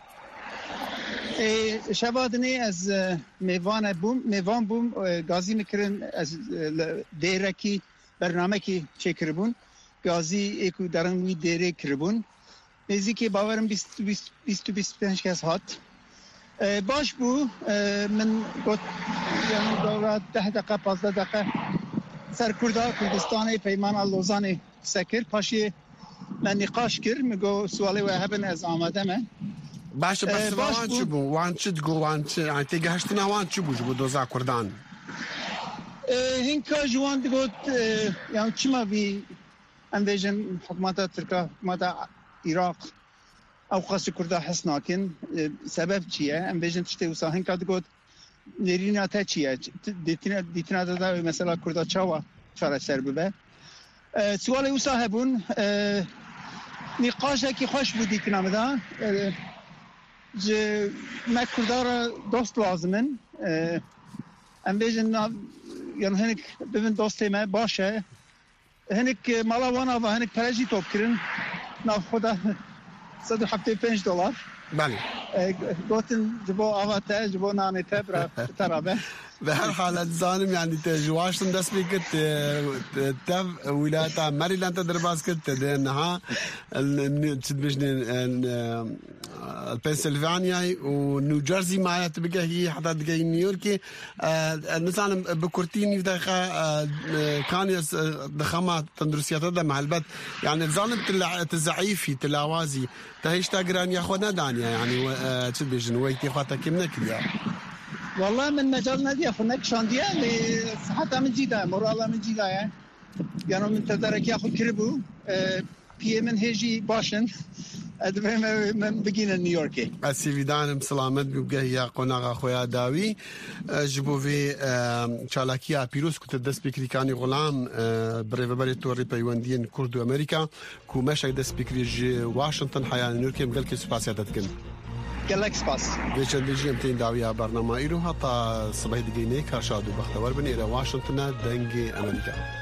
شبادنی از میوان بوم گازی میکرن از دیرکی برنامه کی چه کربون گازی اکو درن وی دیره کربون نزدیکی باورم 20-25 کس هات باش بو من گفت یعنی دورات 10 دقیقه 15 دقیقه سر کردستان پیمان لوزان سکر پاشی من نقاش کرد میگو سوالی و هبن از آماده من باشه بس وان چی بو وان چی تگو وان چی یعنی تیگه هشتنا وان چی بو جبو دوزا کردان هنکا جوان دگوت یعنی چی ما بی اندیجن حکومت ترکا حکومت عراق او خاص کرده حس ناکن سبب چیه ام بیجن تشتی وساهن کاد گفت نرینا تا چیه دیتنا دادا مثلا کرده چاوا چاره سر ببه سوال وساهبون نقاشه کی خوش بودی کنام دا ج ما کرده را دوست لازمن ام بیجن یعنی هنک ببین دوستی ما باشه هنک مالا وانا و هنک پرجی توپ کرن نا خدا $175 بله گفتن جبو آواته جبو نانته برا ترابه بهر حالة زانم يعني واشنطن دست بكت تف ولايات ماريلاند درباس كت دينها البنسلفانيا ونيوجيرسي معايا تبقى هي حتى تجي نيويورك مثلا بكورتيني دخا كان دخمات تندرسيات هذا مع البد يعني الظالم تزعيفي تلاوازي تهيش تاجران ياخذنا دانيا يعني تبيجن ويتي خاطر كمنا كليا والله من مجالنا دي اخذنا شانديا حتى من جيدا مورالا من جيدا يعني من تدرك ياخذ كربو بي من هيجي باشن من بقينا نيويوركي اسي دانم سلامت بيبقى يا قناغا خويا داوي جبو في تشالاكيا بيروس كنت دس بكري كاني غلام بريفبري توري بيوندين كردو امريكا كو ماشي دس بكري جي واشنطن حيان نيويورك مقلك سباسياتات كن قالك سباس بيش بيجي امتين داوي برنامج ايرو حتى صباح دقيقه كارشادو بختور بن الى واشنطن دنجي امريكا